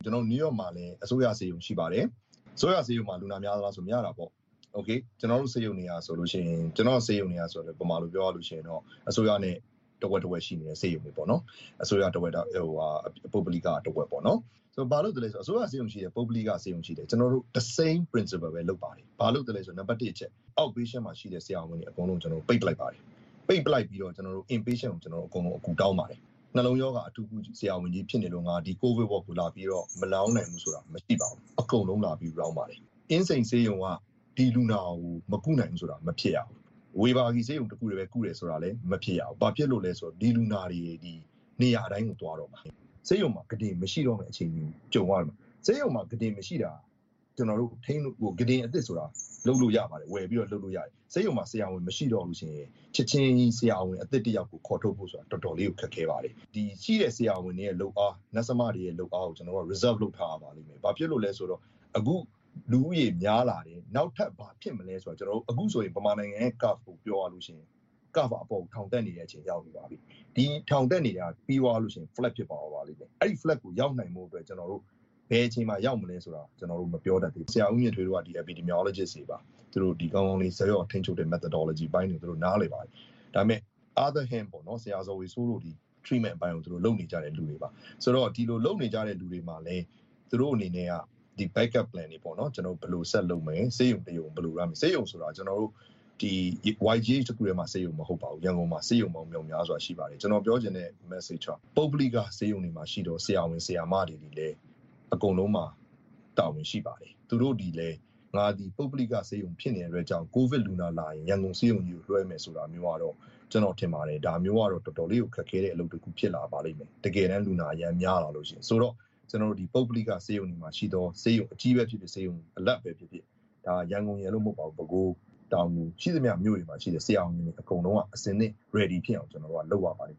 ကျွန်တော်နယူးယောက်မှာလည်းအစိုးရစေယုံရှိပါတယ်အစိုးရစေယုံမှာလူနာများသလားဆိုမရတာပေါ့โอเคကျွန်တော်တို့စေယုံနေရဆိုလို့ရှိရင်ကျွန်တော်စေယုံနေရဆိုတော့ပမာလိုပြောရလို့ရှိရင်တော့အစိုးရနဲ့တဝက်တဝက်ရှိနေတဲ့စေယုံတွေပေါ့နော်အစိုးရတဝက်ဟိုဟာပုဂ္ဂလိကတဝက်ပေါ့နော်ဆိုဘာလို့တလဲဆိုအစိုးရစေယုံရှိတယ်ပုဂ္ဂလိကစေယုံရှိတယ်ကျွန်တော်တို့ the same principle ပဲလုပ်ပါတယ်ဘာလို့တလဲဆိုနံပါတ်oneချက် outpatient မှာရှိတဲ့ဆရာဝန်တွေအကုန်လုံးကျွန်တော်တို့ပိတ်ပလိုက်ပါတယ်ပိတ်ပလိုက်ပြီးတော့ကျွန်တော်တို့ inpatient ကိုကျွန်တော်တို့အကုန်လုံးအကူတောင်းပါတယ်နှလုံးရောဂါအထူးကုဆရာဝန်ကြီးဖြစ်နေလို့ငါဒီ covid ဘောကိုလာပြီးတော့မလောင်းနိုင်ဘူးဆိုတာမရှိပါဘူးအကုန်လုံးလာပြီးရောင်းပါတယ်အင်းစိန်စေယုံကဒီလူနာကိုမကုနိုင်ဘူးဆိုတာမဖြစ်ရဘူးဝေဘာဂီစေယုံတခုတည်းပဲကုတယ်ဆိုတာလည်းမဖြစ်ရဘူးဘာဖြစ်လို့လဲဆိုတော့ဒီလူနာတွေဒီနေရာတိုင်းကိုတွားတော့မှာစေယုံမှာဂတိမရှိတော့မယ့်အခြေအနေကြုံရမှာစေယုံမှာဂတိမရှိတာကျွန်တော်တို့ထိန်းဟိုဂတိအသစ်ဆိုတာလုပ်လို့ရပါတယ်ဝယ်ပြီးတော့လုပ်လို့ရတယ်စေယုံမှာဆရာဝန်မရှိတော့လို့ရှိရင်ချက်ချင်းဆရာဝန်အသစ်တယောက်ကိုခေါ်ထုတ်ဖို့ဆိုတာတော်တော်လေးကိုခက်ခဲပါတယ်ဒီရှိတဲ့ဆရာဝန်တွေရဲ့လုပ်အားနတ်စမတွေရဲ့လုပ်အားကိုကျွန်တော်တို့ reserve လုပ်ထားရပါလိမ့်မယ်ဘာဖြစ်လို့လဲဆိုတော့အခုလူဦးရေများလာတယ်နောက်ထပ်ဘာဖြစ်မလဲဆိုတော့ကျွန်တော်တို့အခုဆိုရင်ပမာနိုင်ငံရဲ့ curve ကိုပြောရလို့ရှိရင် curve အပေါ်ထောင်တက်နေတဲ့အချိန်ရောက်နေပါပြီဒီထောင်တက်နေတာပြီးသွားလို့ရှိရင် flat ဖြစ်ပါတော့ပါလိမ့်မယ်အဲ့ဒီ flat ကိုရောက်နိုင်မှုအတွက်ကျွန်တော်တို့ဘယ်အချိန်မှာရောက်မလဲဆိုတာကျွန်တော်တို့မပြောတတ်သေးဘူးဆရာဦးမြင့်ထွေးတို့ကဒီ epidemiologist တွေပါသူတို့ဒီကောင်းကောင်းလေးဇော်ထိန်းချုပ်တဲ့ methodology ဘိုင်းတွေသူတို့နားလည်ပါတယ်ဒါပေမဲ့ other hand ပေါ့နော်ဆရာဇော်ဝေဆိုးတို့ဒီ treatment ဘိုင်းကိုသူတို့လုပ်နေကြတဲ့လူတွေပါဆိုတော့ဒီလိုလုပ်နေကြတဲ့လူတွေမှာလည်းသူတို့အနေနဲ့ကဒီ backup plan တွေပေါ့နော်ကျွန်တော်ဘယ်လိုဆက်လုပ်မယ်စေယုံတယုံဘယ်လိုရမယ်စေယုံဆိုတာကျွန်တော်တို့ဒီ Y G H တခုထဲမှာစေယုံမဟုတ်ပါဘူးရန်ကုန်မှာစေယုံပေါင်းမြောက်များစွာရှိပါတယ်ကျွန်တော်ပြောချင်တဲ့ message ကပုဂ္ဂလိကစေယုံတွေမှာရှိတော့ဆရာဝန်ဆရာမတွေဒီလည်းအကုန်လုံးမှာတာဝန်ရှိပါတယ်သူတို့ဒီလည်းငါဒီပုဂ္ဂလိကစေယုံဖြစ်နေတဲ့အတွက်ကြောင့် covid လူနာလာရင်ရန်ကုန်စေယုံကြီးကိုလွှဲမယ်ဆိုတာမျိုးကတော့ကျွန်တော်ထင်ပါတယ်ဒါမျိုးကတော့တော်တော်လေးကိုခက်ခဲတဲ့အလုပ်တစ်ခုဖြစ်လာပါလိမ့်မယ်တကယ်တမ်းလူနာအများများလာလို့ရှိရင်ဆိုတော့ကျွန်တော်တို့ဒီပုဂ္ဂလိကစေယုံတွေမှာရှိတော့စေယုံအကြီးပဲဖြစ်ဖြစ်စေယုံအလတ်ပဲဖြစ်ဖြစ်ဒါရန်ကုန်ရန်လို့မဟုတ်ပါဘူးပဲကိုတောင်မူရှိသမျှမြို့တွေမှာရှိတဲ့ဆရာဝန်တွေအကုန်လုံးကအစင်းနဲ့ ready ဖြစ်အောင်ကျွန်တော်တို့ကလုပ်ရပါတယ်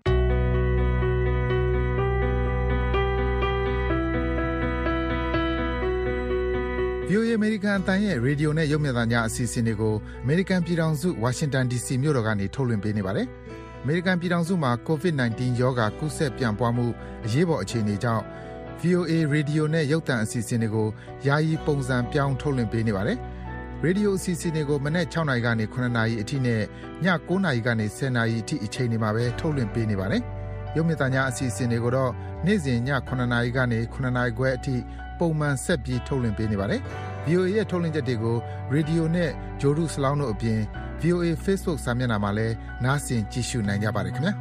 ဗီအိုအေ American အသံရဲ့ရေဒီယိုနဲ့ရုပ်မြင်သံကြားအစီအစဉ်တွေကို American ပြည်ထောင်စု Washington ဒီ စီ မြို့တော်ကနေထုတ်လွှင့်ပေးနေပါတယ်။ American ပြည်ထောင်စုမှာ covid nineteen ရောဂါကူးစက်ပြန့်ပွားမှုအရေးပေါ်အခြေအနေကြောင့် ဗီအိုအေ ရေဒီယိုနဲ့ရုပ်သံအစီအစဉ်တွေကိုယာယီပုံစံပြောင်းထုတ်လွှင့်ပေးနေပါတယ်။ရေဒီယိုအစီအစဉ်တွေကိုမနက်၆နာရီကနေ၇နာရီအထိနဲ့ည၉နာရီကနေ၁၀နာရီအထိအချိန်တွေမှာပဲထုတ်လွှင့်ပေးနေပါတယ်။ရုပ်မြင်သံကြားအစီအစဉ်တွေကိုတော့နေ့စဉ်ည၇နာရီကနေ၇နာရီခွဲအထိပုံမှန်ဆက်ပြီးထုတ်လွှင့်ပေးနေပါတယ်။ ဗီအိုအေ ရဲ့ထုတ်လွှင့်ချက်တွေကိုရေဒီယိုနဲ့ဂျိုဒူစလောင်းတို့အပြင် ဗီအိုအေ Facebook စာမျက်နှာမှာလည်းနားဆင်ကြည့်ရှုနိုင်ကြပါတယ်ခင်ဗျာ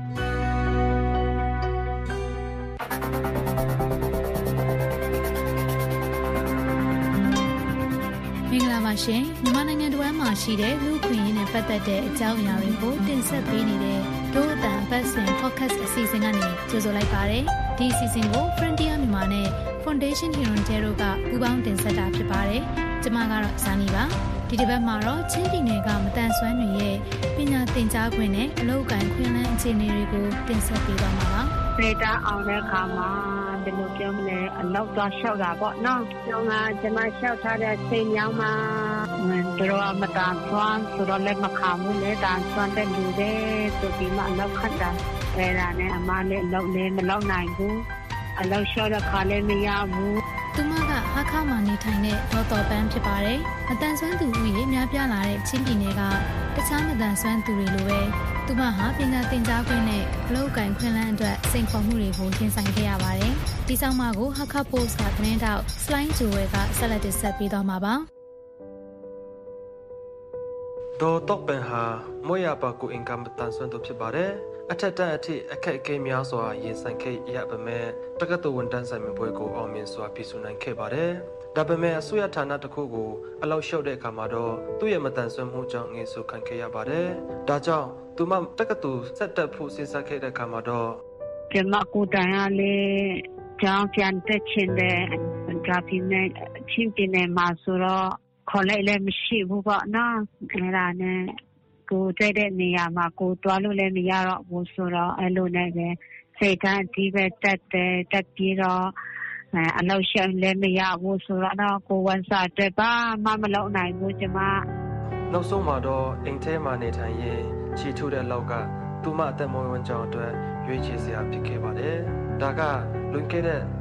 မင်္ဂလာပါရှင်မြန်မာနိုင်ငံတဝန်းမှာရှိတဲ့လူ့အခွင့်အရေးနဲ့ပတ်သက်တဲ့အကြောင်းအရာတွေကိုတင်ဆက်ပေးနေတဲ့ဒို့အတန်အပတ်စဉ် podcast အစီအစဉ်ကနေကြိုဆိုလိုက်ပါတယ်ဒီအစီအစဉ်ကို Frontier မြန်မာနဲ့ Foundation Hirondero ကပူးပေါင်းတင်ဆက်တာဖြစ်ပါတယ်ကျွန်မကတော့ဇာနီပါဒီတစ်ပတ်မှာတော့ချင်းပြည်နယ်ကမတန်ဆွမ်းတွေရဲ့ပညာသင်ကြားခွင့်နဲ့အလုပ်အကိုင်ခွင့်လန်းအခြေအနေတွေကိုတင်ဆက်ပေးသွားမှာပါဒေတာအောင်တဲ့အခါမှာဘယ်လိုပြောမလဲအလောက်သွားလျှောက်တာပေါ့နော်ကျောင်းကကျွန်မလျှောက်ထားတဲ့ချိန်မြောင်းမှာတို့မတန်ဆွမ်းဆိုတော့လည်းမခါဘူးလေတန်ဆွမ်းတဲ့လူတွေဆိုပြီးမှအလောက်ခတ်တာအဲဒါနဲ့အမလည်းအလောက်လည်းမလောက်နိုင်ဘူးအလောက်လျှောက်တဲ့ခါလည်းမရဘူးသူမကဟာခါမှာနေထိုင်တဲ့ဒေါ်တော်ပန်းဖြစ်ပါတယ်။မတန်ဆွမ်းသူဦးရေများပြားလာတဲ့ချင်းပြည်နယ်ကတခြားမတန်ဆွမ်းသူတွေလိုပဲသူမဟာပညာသင်ကြားခွင့်နဲ့အလုပ်အကိုင်ခွင့်လန်းအတွက်စိန်ခေါ်မှုတွေကိုရင်ဆိုင်ခဲ့ရပါတယ်။ဒီဆောင်မကိုဟာခါပို့စ်ကသတင်းတောက်စလိုင်းဂျိုဝဲကဆက်လက်တင်ဆက်ပေးသွားမှာပါ။ဒေါ်တော်ပန်းဟာမွေရပါကူအင်ကမ်မတန်ဆွမ်းသူဖြစ်ပါတယ်။အထက်တန်းအထိအခက်အခဲများစွာရင်ဆိုင်ခဲ့ရပါမယ်တက္ကသိုလ်ဝန်ထမ်းဆိုင်မှုပွဲကိုအောင်မြင်စွာပြည်စုနိုင်ခဲ့ပါတယ်ဒါပေမဲ့အစိုးရဌာနတစ်ခုကိုအလောက်လျှောက်တဲ့အခါမှာတော့သူ့ရဲ့မတန်ဆွမ်းမှုကြောင့်ငြိဆိုခံခဲ့ရပါတယ်ဒါကြောင့်သူမတက္ကသိုလ်ဆက်တက်ဖို့စဉ်းစားခဲ့တဲ့အခါမှာတော့ကျမကိုတိုင်ရလေကြောင်းပြန်တက်ချင်တဲ့ဒါပေမဲ့ချင်းပြည်နယ်မှာဆိုတော့ခေါ်လိုက်လည်းမရှိဘူးပေါ့နော်အဲဒါနဲ့ကိုတွေ့တဲ့နေရာမှာကိုတွားလို့လည်းမရတော့ဘူးဆိုတော့အဲ့လိုနဲ့ပဲစိတ်ဓာတ်ဒီပဲတက်တယ်တက်ပြီးတော့အလောက်ရှောင်လည်းမရဘူးဆိုတော့ကိုဝန်စားတဲ့ပါမမလောက်နိုင်ဘူးကျမနောက်ဆုံးမှာတော့အိမ်ထဲမှာနေထိုင်ရင်ချီထူတဲ့လောက်ကသူမအသက်မွေးဝမ်းကြောင်းအတွက်ရွေးချယ်စရာဖြစ်ခဲ့ပါတယ်ဒါကလွန်ခဲ့တဲ့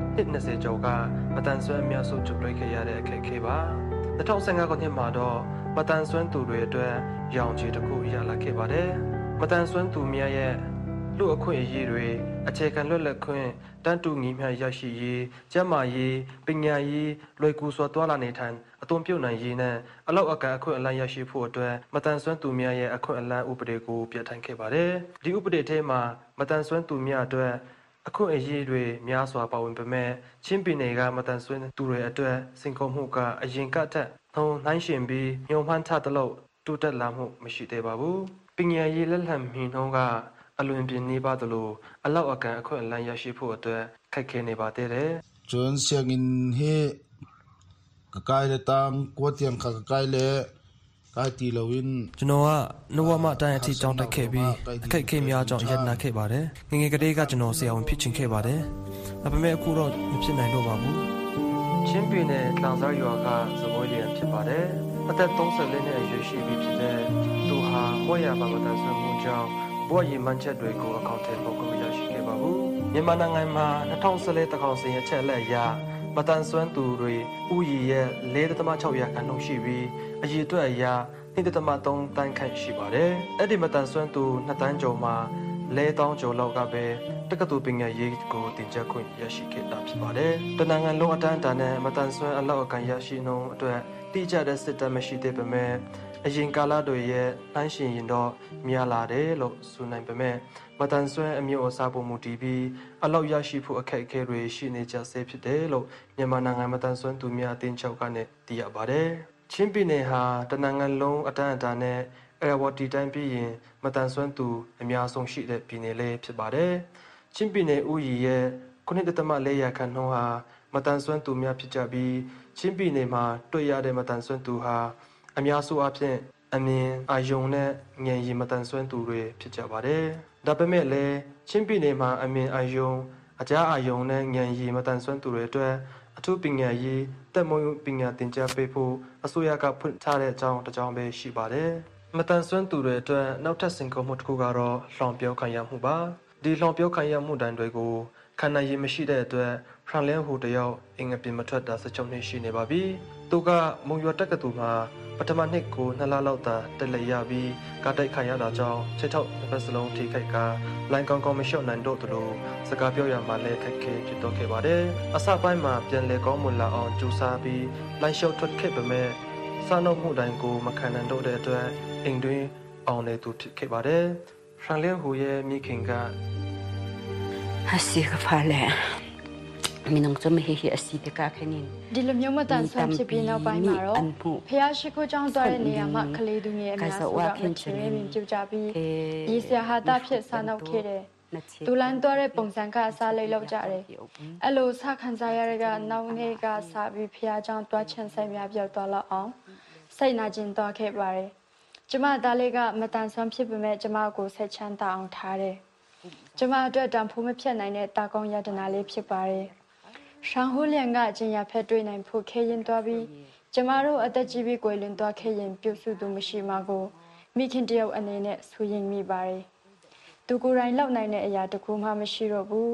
နှစ်၂၀ကျော်ကမတန်ဆွမ်းအများစုကြုံတွေ့ခဲ့ရတဲ့အခက်အခဲပါ၂၀၁၅ခုနှစ်မှာတော့မတန်ဆွမ်းသူတွေအတွက်ရောင်ခြည်တစ်ခုရလာခဲ့ပါတယ်မတန်ဆွမ်းသူများရဲ့လူအခွင့်အရေးတွေအခြေခံလွတ်လပ်ခွင့်တန်းတူညီမျှရရှိရေးကျန်းမာရေးပညာရေးလွယ်ကူစွာတွာလာနေထိုင်အသွင်ပြုတ်နိုင်ရေးနဲ့အလောက်အကန်အခွင့်အလမ်းရရှိဖို့အတွက်မတန်ဆွမ်းသူများရဲ့အခွင့်အလမ်းဥပဒေကိုပြဋ္ဌာန်းခဲ့ပါတယ်ဒီဥပဒေထဲမှာမတန်ဆွမ်းသူများအတွက်အခွင့်အရေးတွေများစွာပါဝင်ပေမဲ့ချင်းပြည်နယ်ကမတန်ဆွမ်းသူတွေအတွက်စင်ကုန်မှုကအရင်ကထက်နှုံနှိုင်းရှင်ပြီးညှို့မှန်းထားသလိုတိုးတက်လာမှုမရှိသေးပါဘူးပညာရေးလက်လံမီနှုံးကအလွန်ပြင်းနေပါသလိုအလောက်အကန်အခွင့်အလမ်းရရှိဖို့အတွက်ခက်ခဲနေပါသေးတယ်ကျွန်းစီငင်ဟေကကိုင်တမ်ကိုတီယံခကကိုင်လေကိုင်တီလဝင်းကျွန်တော်ကနဝမတိုင်းအထိကြောင်းတက်ခဲ့ပြီးအခက်အခဲများကြောင့်ရပ်နာခဲ့ပါတယ်ငငယ်ကလေးကကျွန်တော်ဆရာဝန်ဖြစ်ချင်ခဲ့ပါတယ်ဒါပေမဲ့အခုတော့မဖြစ်နိုင်တော့ပါဘူးချင်းပြည်နယ်လောင်စာရွာကသဘောလျက်ဖြစ်ပါတယ်အသက်၃၄နှစ်အရွယ်ရှိပြီဖြစ်တဲ့သူဟာဟောရပါမတန်ဆွမ်းမှုကြောင့်ဘဝရည်မှန်းချက်တွေကိုအကောင့်ထဲပေါ်ကိုရရှိခဲ့ပါဘူးမြန်မာနိုင်ငံမှာ၂၀၁၄တခေါင်စင်ရချက်လက်အရမတန်ဆွမ်းသူတွေဥယျာဉ်ရဲ့၄ဒသမ၆ရာခိုင်နှုန်းရှိပြီးအရေအတွက်အရ၂ဒသမ၃တန်းခန့်ရှိပါတယ်အဲ့ဒီမတန်ဆွမ်းသူ၂တန်းကျော်မှာ၄တောင်းကျော်လောက်ကပဲတက္ကသိုလ်ပညာရေးကိုတင်ဆက်ခွင့်ရရှိခဲ့တာဖြစ်ပါတယ်တနင်္ဂနွေလုံးအတန်းတာနဲ့မတန်ဆွမ်းအလောက်အကန်ရရှိနှုန်းအတွက်တိကျတဲ့စစ်တမ်းမရှိသေးပေမဲ့အရင်ကာလတွေရဲ့နှိုင်းယှဉ်ရင်တော့များလာတယ်လို့ဆိုနိုင်ပေမဲ့မတန်ဆွမ်းအမျိုးအစားပုံမူတည်ပြီးအလောက်ရရှိဖို့အခက်အခဲတွေရှိနေကြဆဲဖြစ်တယ်လို့မြန်မာနိုင်ငံမတန်ဆွမ်းသူများအသင်းချုပ်ကနေသိရပါတယ်ချင်းပြည်နယ်ဟာတနင်္ဂနွေလုံးအတန်းအတာနဲ့အဲဝတီတိုင်းပြည်ရင်မတန်ဆွမ်းသူအများဆုံးရှိတဲ့ပြည်နယ်လေးဖြစ်ပါတယ်ချင်းပြည်နယ်ဥယျာဉ်ရဲ့ခုနှစ်ဒသမ၄ရာခိုင်နှုန်းဟာမတန်ဆွမ်းသူများဖြစ်ကြပြီးချင်းပြည်နယ်မှာတွေ့ရတဲ့မတန်ဆွမ်းသူဟာအများစုအဖြစ်အမြင်အာယုံနဲ့ဉာဏ်ရည်မတန်ဆွမ်းသူတွေဖြစ်ကြပါတယ်ဒါပေမဲ့လည်းချင်းပြည်နယ်မှာအမြင်အာယုံအကြားအာယုံနဲ့ဉာဏ်ရည်မတန်ဆွမ်းသူတွေအတွက်အထူးပညာရေးတက်မွေးပညာသင်ကြားပေးဖို့အစိုးရကဖွင့်ထားတဲ့အကြောင်းတစ်ကြောင်းပဲရှိပါတယ်မတန်ဆွမ်းသူတွေအတွက်နောက်ထပ်စင်ကုန်မှုတစ်ခုကတော့လှောင်ပြောခံရမှုပါဒီလှောင်ပြောခံရမှုတန်တွေကိုခန္ဓာရည်မရှိတဲ့အတွက်ဖရန်လင်းဟူတယောက်အင်္ဂပိမထွက်တာ၁၆နှစ်ရှိနေပါပြီသူကမုံရွာတက္ကသိုလ်မှာပထမနှစ်ကိုနှစ်လလောက်သာတက်လက်ရပြီးကာတိုက်ခံရတာကြောင့်ချက်ထောက်တစ်ပတ်စလုံးထိခိုက်ကလိုင်းကောင်းကောင်းမလျှော့နိုင်တော့သလိုစကားပြောရမှာလည်းခက်ခဲဖြစ်တော့ခဲ့ပါတယ်အစပိုင်းမှာပြန်လည်ကောင်းမွန်လာအောင်ကြိုးစားပြီးလိုင်းလျှော့ထွက်ခဲ့ပေမဲ့စားနှုတ်မှုတိုင်းကိုမခံနိုင်တော့တဲ့အတွက်အိမ်တွင်းအောင်နေသူဖြစ်ခဲ့ပါတယ်ဖရန်လင်းဟူရဲ့မိခင်ကဟာစီကဖာလေမင်းတို့မဟိဟိအစီတကခင်းဒီလိုမျိုးမတန်ဆွမ်းဖြစ်ပြီးနောက်ပိုင်းမှာတော့ဖះရှိခိုးကျောင်းသွားတဲ့နေရာမှာကလေးသူငယ်အများစုကမချင်ရင်ပြုတ်ကြပြီးဒီဆရာဟာတာဖြစ်စားနောက်ခဲ့တယ်တူလန်သွားတဲ့ပုံစံကအစားလေးလောက်ကြတယ်အဲ့လိုစခံစားရတဲ့ကနောက်နေ့ကစားပြီးဖះကျောင်းသွားချင်စိတ်များပြောက်သွားလောက်အောင်စိတ်နာကျင်သွားခဲ့ပါတယ်ကျမသားလေးကမတန်ဆွမ်းဖြစ်ပေမဲ့ကျမကိုဆက်ချမ်းသာအောင်ထားတယ်ကျမအတွက်တန်ဖိုးမဖြတ်နိုင်တဲ့တာကောင်းယတနာလေးဖြစ်ပါတယ်ရှန်ဟူလျန်ကအချင်းရဖက်တွေ့နိုင်ဖို့ခဲရင်သွားပြီးကျမတို့အသက်ကြီးပြီးကိုယ်လွန်သွားခဲ့ရင်ပြုစုသူမရှိမှကိုမိခင်တယောက်အနေနဲ့ဆူရင်မိပါတယ်သူကိုယ်တိုင်လောက်နိုင်တဲ့အရာတခုမှမရှိတော့ဘူး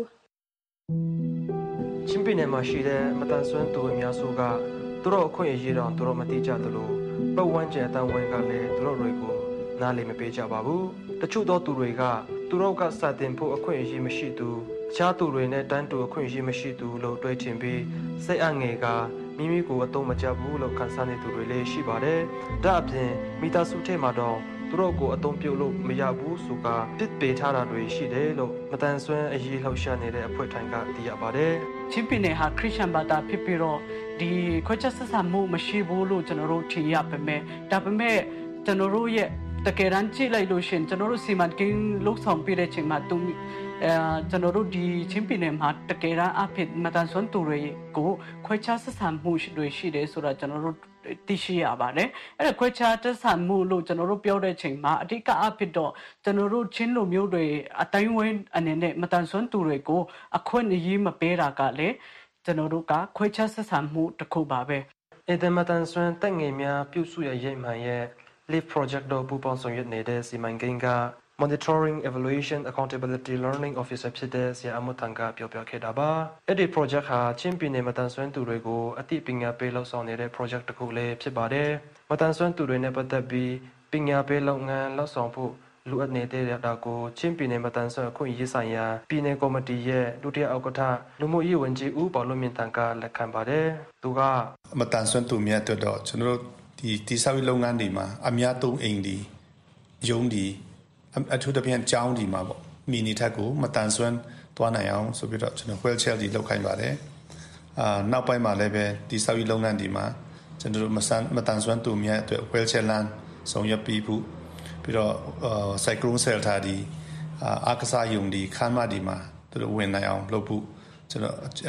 ချင်းပြည်နယ်မှာရှိတဲ့မတန်ဆွမ်းသူအများစုကသူတို့အခွင့်အရေးတော့သူတို့မသိကြသလိုပတ်ဝန်းကျင်အတန်းဝင်ကလည်းသူတို့တွေကိုနားလည်မပေးကြပါဘူးတချို့သောသူတွေကသူတို့ကစတင်ဖို့အခွင့်အရေးမရှိသူအခြားသူတွေနဲ့တန်းတူအခွင့်အရေးမရှိသူလို့တွေးထင်ပြီးစိတ်အငယ်ကမိမိကိုအသုံးမကျဘူးလို့ခံစားနေသူတွေလည်းရှိပါတယ်ဒါအပြင်မိသားစုထဲမှာတော့သူတို့ကိုအသုံးပြုလို့မရဘူးဆိုကပစ်ပေထားတာတွေရှိတယ်လို့မတန်ဆွမ်းအရေးလှုပ်ရှားနေတဲ့အဖွဲ့ထိုင်ကသိရပါတယ်ချင်းပြည်နယ်ဟာခရစ်ယာန်ဘာသာဖြစ်ပြီးတော့ဒီခွဲခြားဆက်ဆံမှုမရှိဘူးလို့ကျွန်တော်တို့ထင်ရပါမယ်ဒါပေမဲ့ကျွန်တော်တို့ရဲ့တကယ်တမ်းကြည့်လိုက်လို့ရှင်ကျွန်တော်တို့စီမံကိန်းလုပ်ဆောင်ပြတဲ့ချိန်မှာသူအဲကျွန်တော်တို့ဒီချင်းပြည်နယ်မှာတကယ်တမ်းအဖြစ်မတန်ဆွမ်းသူတွေကိုခွဲခြားဆက်ဆံမှုတွေရှိတယ်ဆိုတာကျွန်တော်တို့သိရှိရပါတယ်အဲ့ဒါခွဲခြားဆက်ဆံမှုလို့ကျွန်တော်တို့ပြောတဲ့ချိန်မှာအဓိကအဖြစ်တော့ကျွန်တော်တို့ချင်းလူမျိုးတွေအတိုင်းဝန်းအနေနဲ့မတန်ဆွမ်းသူတွေကိုအခွင့်အရေးမပေးတာကလည်းကျွန်တော်တို့ကခွဲခြားဆက်ဆံမှုတစ်ခုပါပဲအဲ့ဒီမတန်ဆွမ်းတက်ငယ်များပြုစုရရိပ်မှန်ရဲ့Live Project တို့ပူးပေါင်းဆောင်ရွက်နေတဲ့စီမံကိန်းက monitoring evaluation accountability learning officer ဖြစ်တဲ့ဆရာအမတ်ထန်ကပြောပြခဲ့တာပါအဲ့ဒီ project ဟာချင်းပြည်နယ်မတန်ဆွမ်းသူတွေကိုအသိပညာပေးလှုပ်ဆောင်နေတဲ့ project တစ်ခုလေးဖြစ်ပါတယ်မတန်ဆွမ်းသူတွေနဲ့ပတ်သက်ပြီးပညာပေးလုပ်ငန်းလှုပ်ဆောင်ဖို့လူအပ်နေတဲ့တာကိုချင်းပြည်နယ်မတန်ဆွမ်းအခွင့်အရေးဆိုင်ရာပြည်နယ်ကော်မတီရဲ့ဒုတိယဥက္ကဋ္ဌလူမှုရေးဝန်ကြီးဦးပေါလုံးမြင့်တန်ကလက်ခံပါတယ်သူကမတန်ဆွမ်းသူများအတွက်တော့ကျွန်တော်တို့ဒီတိဆောက်ရေးလုပ်ငန်းတွေမှာအများသုံးအိမ်ဒီရုံးဒီအထူးသဖြင့်ကျောင်းဒီမှာပေါ့မီနီထက်ကိုမတန်ဆွမ်းသွားနိုင်အောင်ဆိုပြီးတော့ကျွန်တော် wheelchair ဒီလောက်ခိုင်းပါတယ်အာနောက်ပိုင်းမှာလည်းပဲတိဆောက်ရေးလုပ်ငန်းဒီမှာကျွန်တော်တို့မဆန်မတန်ဆွမ်းသူများအတွက် wheelchair land ဆောင်ရွက်ပြီးဖို့ပြီးတော့ cyclone shelter ဒီအားကစားရုံဒီခန်းမဒီမှာသူတို့ဝင်နိုင်အောင်လုပ်ဖို့ကျွန်တော်အာ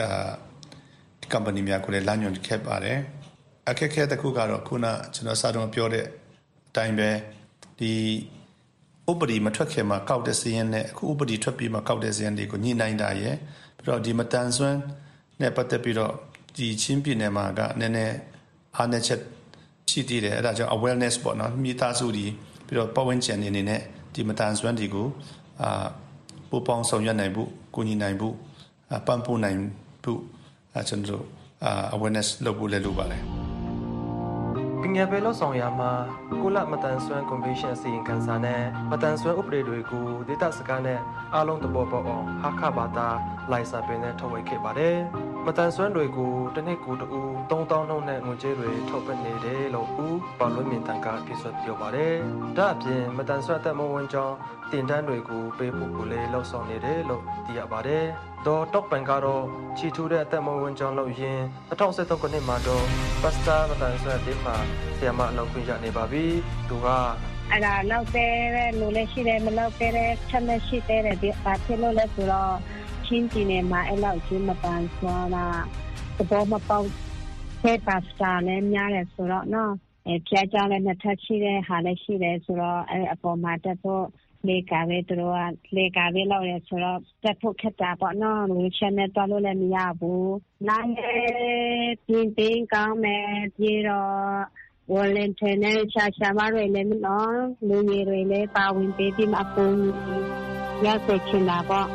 company များကိုလည်းလမ်းညွှန်ခဲ့ပါတယ်အခက်အခဲတစ်ခုကတော့ခုနကျွန်တော်စာတော်ပြောတဲ့အတိုင်းပဲဒီဥပဒေမထွက်ခင်မှာကောက်တဲ့စီးရင်နဲ့အခုဥပဒေထွက်ပြီးမှကောက်တဲ့စီးရင်တွေကိုညှိနှိုင်းတာရယ်ပြီးတော့ဒီမတန်ဆွမ်းနဲ့ပတ်သက်ပြီးတော့ဒီချင်းပြည်နယ်မှာကနည်းနည်းအားနည်းချက်ရှိသေးတယ်အဲ့ဒါကြောင့် awareness ပေါ့နော်မိသားစုဒီပြီးတော့ပတ်ဝန်းကျင်အနေနဲ့ဒီမတန်ဆွမ်းတွေကိုအာပူပေါင်းဆောင်ရွက်နိုင်ဖို့ကိုညီနိုင်ဖို့ပံ့ပိုးနိုင်ဖို့ကျွန်တော်အာ awareness လုပ်ဖို့လည်းလိုပါတယ်ပညာပေးလို့ဆောင်ရမှာကုလမတန်ဆွမ်း convention အစီရင်ခံစာနဲ့မတန်ဆွမ်းဥပဒေတွေကိုဒေသစကားနဲ့အားလုံးသဘောပေါက်အောင်ဟာခဘာသာလိုင်စာပင်နဲ့ထုတ်ဝေခဲ့ပါတယ်မတန်ဆွမ်းတွေကိုတစ်နှစ်ကိုတူသုံးသောင်းနှုန်းနဲ့ငွေကြေးတွေထုတ်ပေးနေတယ်လို့ဦးပေါလုံးမြင့်တန်ကပြဆိုပြောပါတယ်ဒါအပြင်မတန်ဆွမ်းအသက်မဝင်ကြောင်းတင်တန်းတွေကိုပေးဖို့ကိုလည်းလှုပ်ဆောင်နေတယ်လို့သိရပါတယ်တော့တောက်ပန်ကတော့ချီထူတဲ့အသက်မဝင်ကြောင်းလို့ရင်း၂၀၁၃ခုနှစ်မှာတော့ပတ်စတာမတန်ဆွမ်းဒေပါဆရာမအလုပ်ခွင့်ရနေပါပြီသူကအဲ့ဒါလောက်တဲ့လူလည်းရှိတယ်မလောက်တဲ့ချက်လည်းရှိတယ်ဒီဘာဖြစ်လို့လဲဆိုတော့ချင်းပြည်နယ်မှာအဲ့လောက်ချင်းမပန်ဆွမ်းတာသဘောမပေါက်တဲ့ပတ်စတာလည်းများတယ်ဆိုတော့နော်အဲဖျားကြောင်းလည်းနှစ်ထပ်ရှိတဲ့ဟာလည်းရှိတယ်ဆိုတော့အဲ့အပေါ်မှာတက်ဖို့လေကာပဲသူတို့ကလေကာပဲလောက်ရဆိုတော့တက်ဖို့ခက်တာပေါ့နော်လူချင်းနဲ့တွားလို့လည်းမရဘူးနိုင်ပြင်းပြင်းကောင်းမယ်ပြီးတော့ဝေလင်ထနေရှာရှာမတွေလည်းမနော်လူကြီးတွေလည်းပါဝင်ပေးပြီးမှပုံရတဲ့ချင်တာပေါ့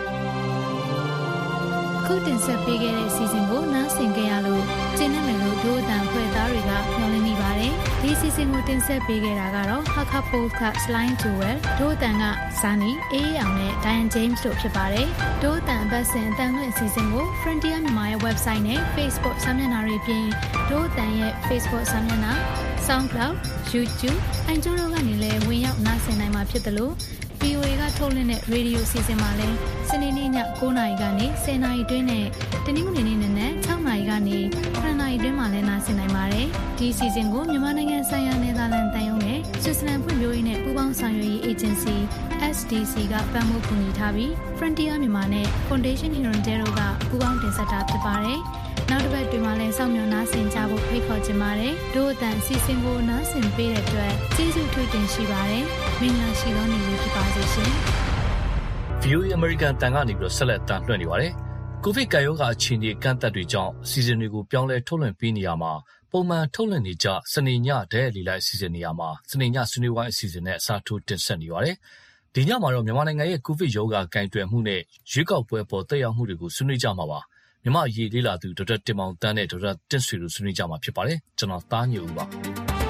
ခုတင်ဆက်ပေးခဲ့တဲ့အစီအစဉ်ကိုနားဆင်ကြရလို့ကျင်းနေမယ်လို့ဒို့အတန်ဖွဲ့သားတွေကမျှော်လင့်နေပါတယ်ဒီအစီအစဉ်ကိုတင်ဆက်ပေးခဲ့တာကတော့ Hakka Podcast Slime Jewel ဒို့အတန်က Sunny အေးအောင်နဲ့ Diane James တို့ဖြစ်ပါတယ်ဒို့အတန်ဘတ်စင်အတန်လွင့်အစီအစဉ်ကို Frontier မြန်မာရဲ့ website နဲ့ Facebook စာမျက်နှာတွေပြင်ဒို့အတန်ရဲ့ Facebook စာမျက်နှာ SoundCloud YouTube အန်ဂျိုတို့ကနေလည်းဝင်ရောက်နားဆင်နိုင်မှာဖြစ်တယ်လို့ဗီအိုအေ ကထုတ်လွှင့်တဲ့ရေဒီယိုအစီအစဉ်မှာလည်းစနေနေ့ည9:00နာရီကနေ10:00နာရီတွင်းနဲ့တနင်္ဂနွေနေ့နက်၆နာရီကနေ၇နာရီတွင်းမှာလည်းနားဆင်နိုင်ပါတယ်။ဒီအစီအစဉ်ကိုမြန်မာနိုင်ငံဆိုင်ရာနယ်သာလန်တန်ယုံနဲ့ဆွစ်ဇာလန်ဖွံ့ဖြိုးရေးနဲ့ပူးပေါင်းဆောင်ရွက်ရေးအေဂျင်စီ S D C ကပံ့ပိုးကူညီထားပြီး Frontier မြန်မာနဲ့ Foundation Hirondelle ကပူးပေါင်းတင်ဆက်တာဖြစ်ပါတယ်။နောက်တစ်ပတ်တွင်မှလည်းစောင့်မျှော်နားဆင်ကြဖို့ဖိတ်ခေါ်ချင်ပါတယ်။ဒို့အတန်အစီအစဉ်ကိုနားဆင်ပေးတဲ့အတွက်ကျေးဇူးထူးတင်ရှိပါတယ်။မင်္ဂလာရှိသောနေ့လေးဖြစ်ပါစေရှင်။ဗီအိုအေ American တန်ကနေပြီးတော့ဆက်လက်တန်လွှင့်နေပါတယ်။ကိုဗစ်ကပ်ရောဂါအခြေအနေကန့်သတ်တွေကြောင့်အစီအစဉ်တွေကိုပြောင်းလဲထုတ်လွှင့်ပေးနေရမှာပုံမှန်ထုတ်လွှင့်နေကြစနေညဒဲလီလိုက်အစီအစဉ်နေရမှာစနေညဆွေးနွေးဝိုင်းအစီအစဉ်နဲ့အစားထိုးတင်ဆက်နေပါတယ်။ဒီညမှာတော့မြန်မာနိုင်ငံရဲ့ကိုဗစ်ရောဂါကင်တွယ်မှုနဲ့ရွေးကောက်ပွဲပေါ်သက်ရောက်မှုတွေကိုဆွေးနွေးကြမှာပါ။မြန်မာအရေးလေးလာသူဒေါက်တာတင်မောင်တန်းနဲ့ဒေါက်တာတင့်ဆွေတို့ဆွေးနွေးကြမှာဖြစ်ပါတယ်။ကျွန်တော်သားညိုဦးပါ။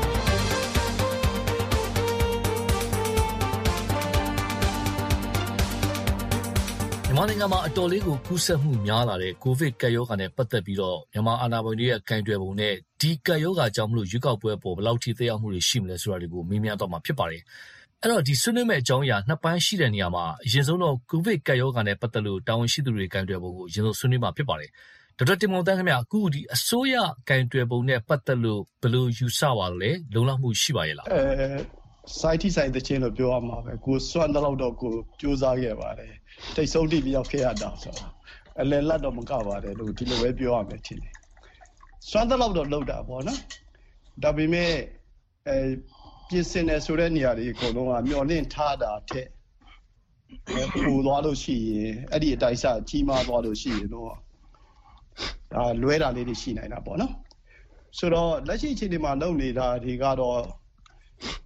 မြန်မာနိုင်ငံမှာအတော်လေးကိုကူးစက်မှုများလာတဲ့ကိုဗစ်ကပ်ရောဂါနဲ့ပတ်သက်ပြီးတော့မြန်မာအာဏာပိုင်တွေရဲ့ကင်တွယ်ပုံနဲ့ဒီကပ်ရောဂါကြောင့်မလို့ရွေးကောက်ပွဲပေါ်ဘယ်လောက်ထိသက်ရောက်မှုတွေရှိမလဲဆိုတာတွေကိုမေးမြန်းတော့မှာဖြစ်ပါတယ်။အဲ့တော့ဒီဆွေးနွေးမဲ့အကြောင်းအရာနှစ်ပိုင်းရှိတဲ့နေရာမှာအရင်ဆုံးတော့ကိုဗစ်ကပ်ရောဂါနဲ့ပတ်သက်လို့တာဝန်ရှိသူတွေကင်တွယ်ပုံကိုအရင်ဆုံးဆွေးနွေးမှာဖြစ်ပါတယ်။ဒေါက်တာတင်မောင်တန်းခင်ဗျအခုဒီအစိုးရကင်တွယ်ပုံနဲ့ပတ်သက်လို့ဘယ်လိုယူဆပါလဲလုံလောက်မှုရှိပါရဲ့လား။အဲစိုက်တိဆိုင်တဲ့ချင်းလို့ပြောရမှာပဲကိုစွမ်းတော့တော့ကိုစူးစမ်းခဲ့ပါတယ်။တိတ်ဆုံးတိပြောက်ခဲ့ရတာဆိုတော့အလယ်လက်တော့မကပါတယ်လို့ဒီလိုပဲပြောရမယ်ထင်တယ်။စွမ်းတော့တော့လောက်တာပေါ့နော်။ဒါပေမဲ့အဲပြင်ဆင်နေဆိုတဲ့နေရာတွေအကုန်လုံးကမျောလင့်ထားတာတဲ့ပူသွားလို့ရှိရင်အဲ့ဒီအတိုင်းစကြီးမားသွားလို့ရှိရင်တော့ဒါလွဲတာလေးတွေရှိနိုင်တာပေါ့နော်။ဆိုတော့လက်ရှိအချိန်ဒီမှာလုပ်နေတာတွေကတော့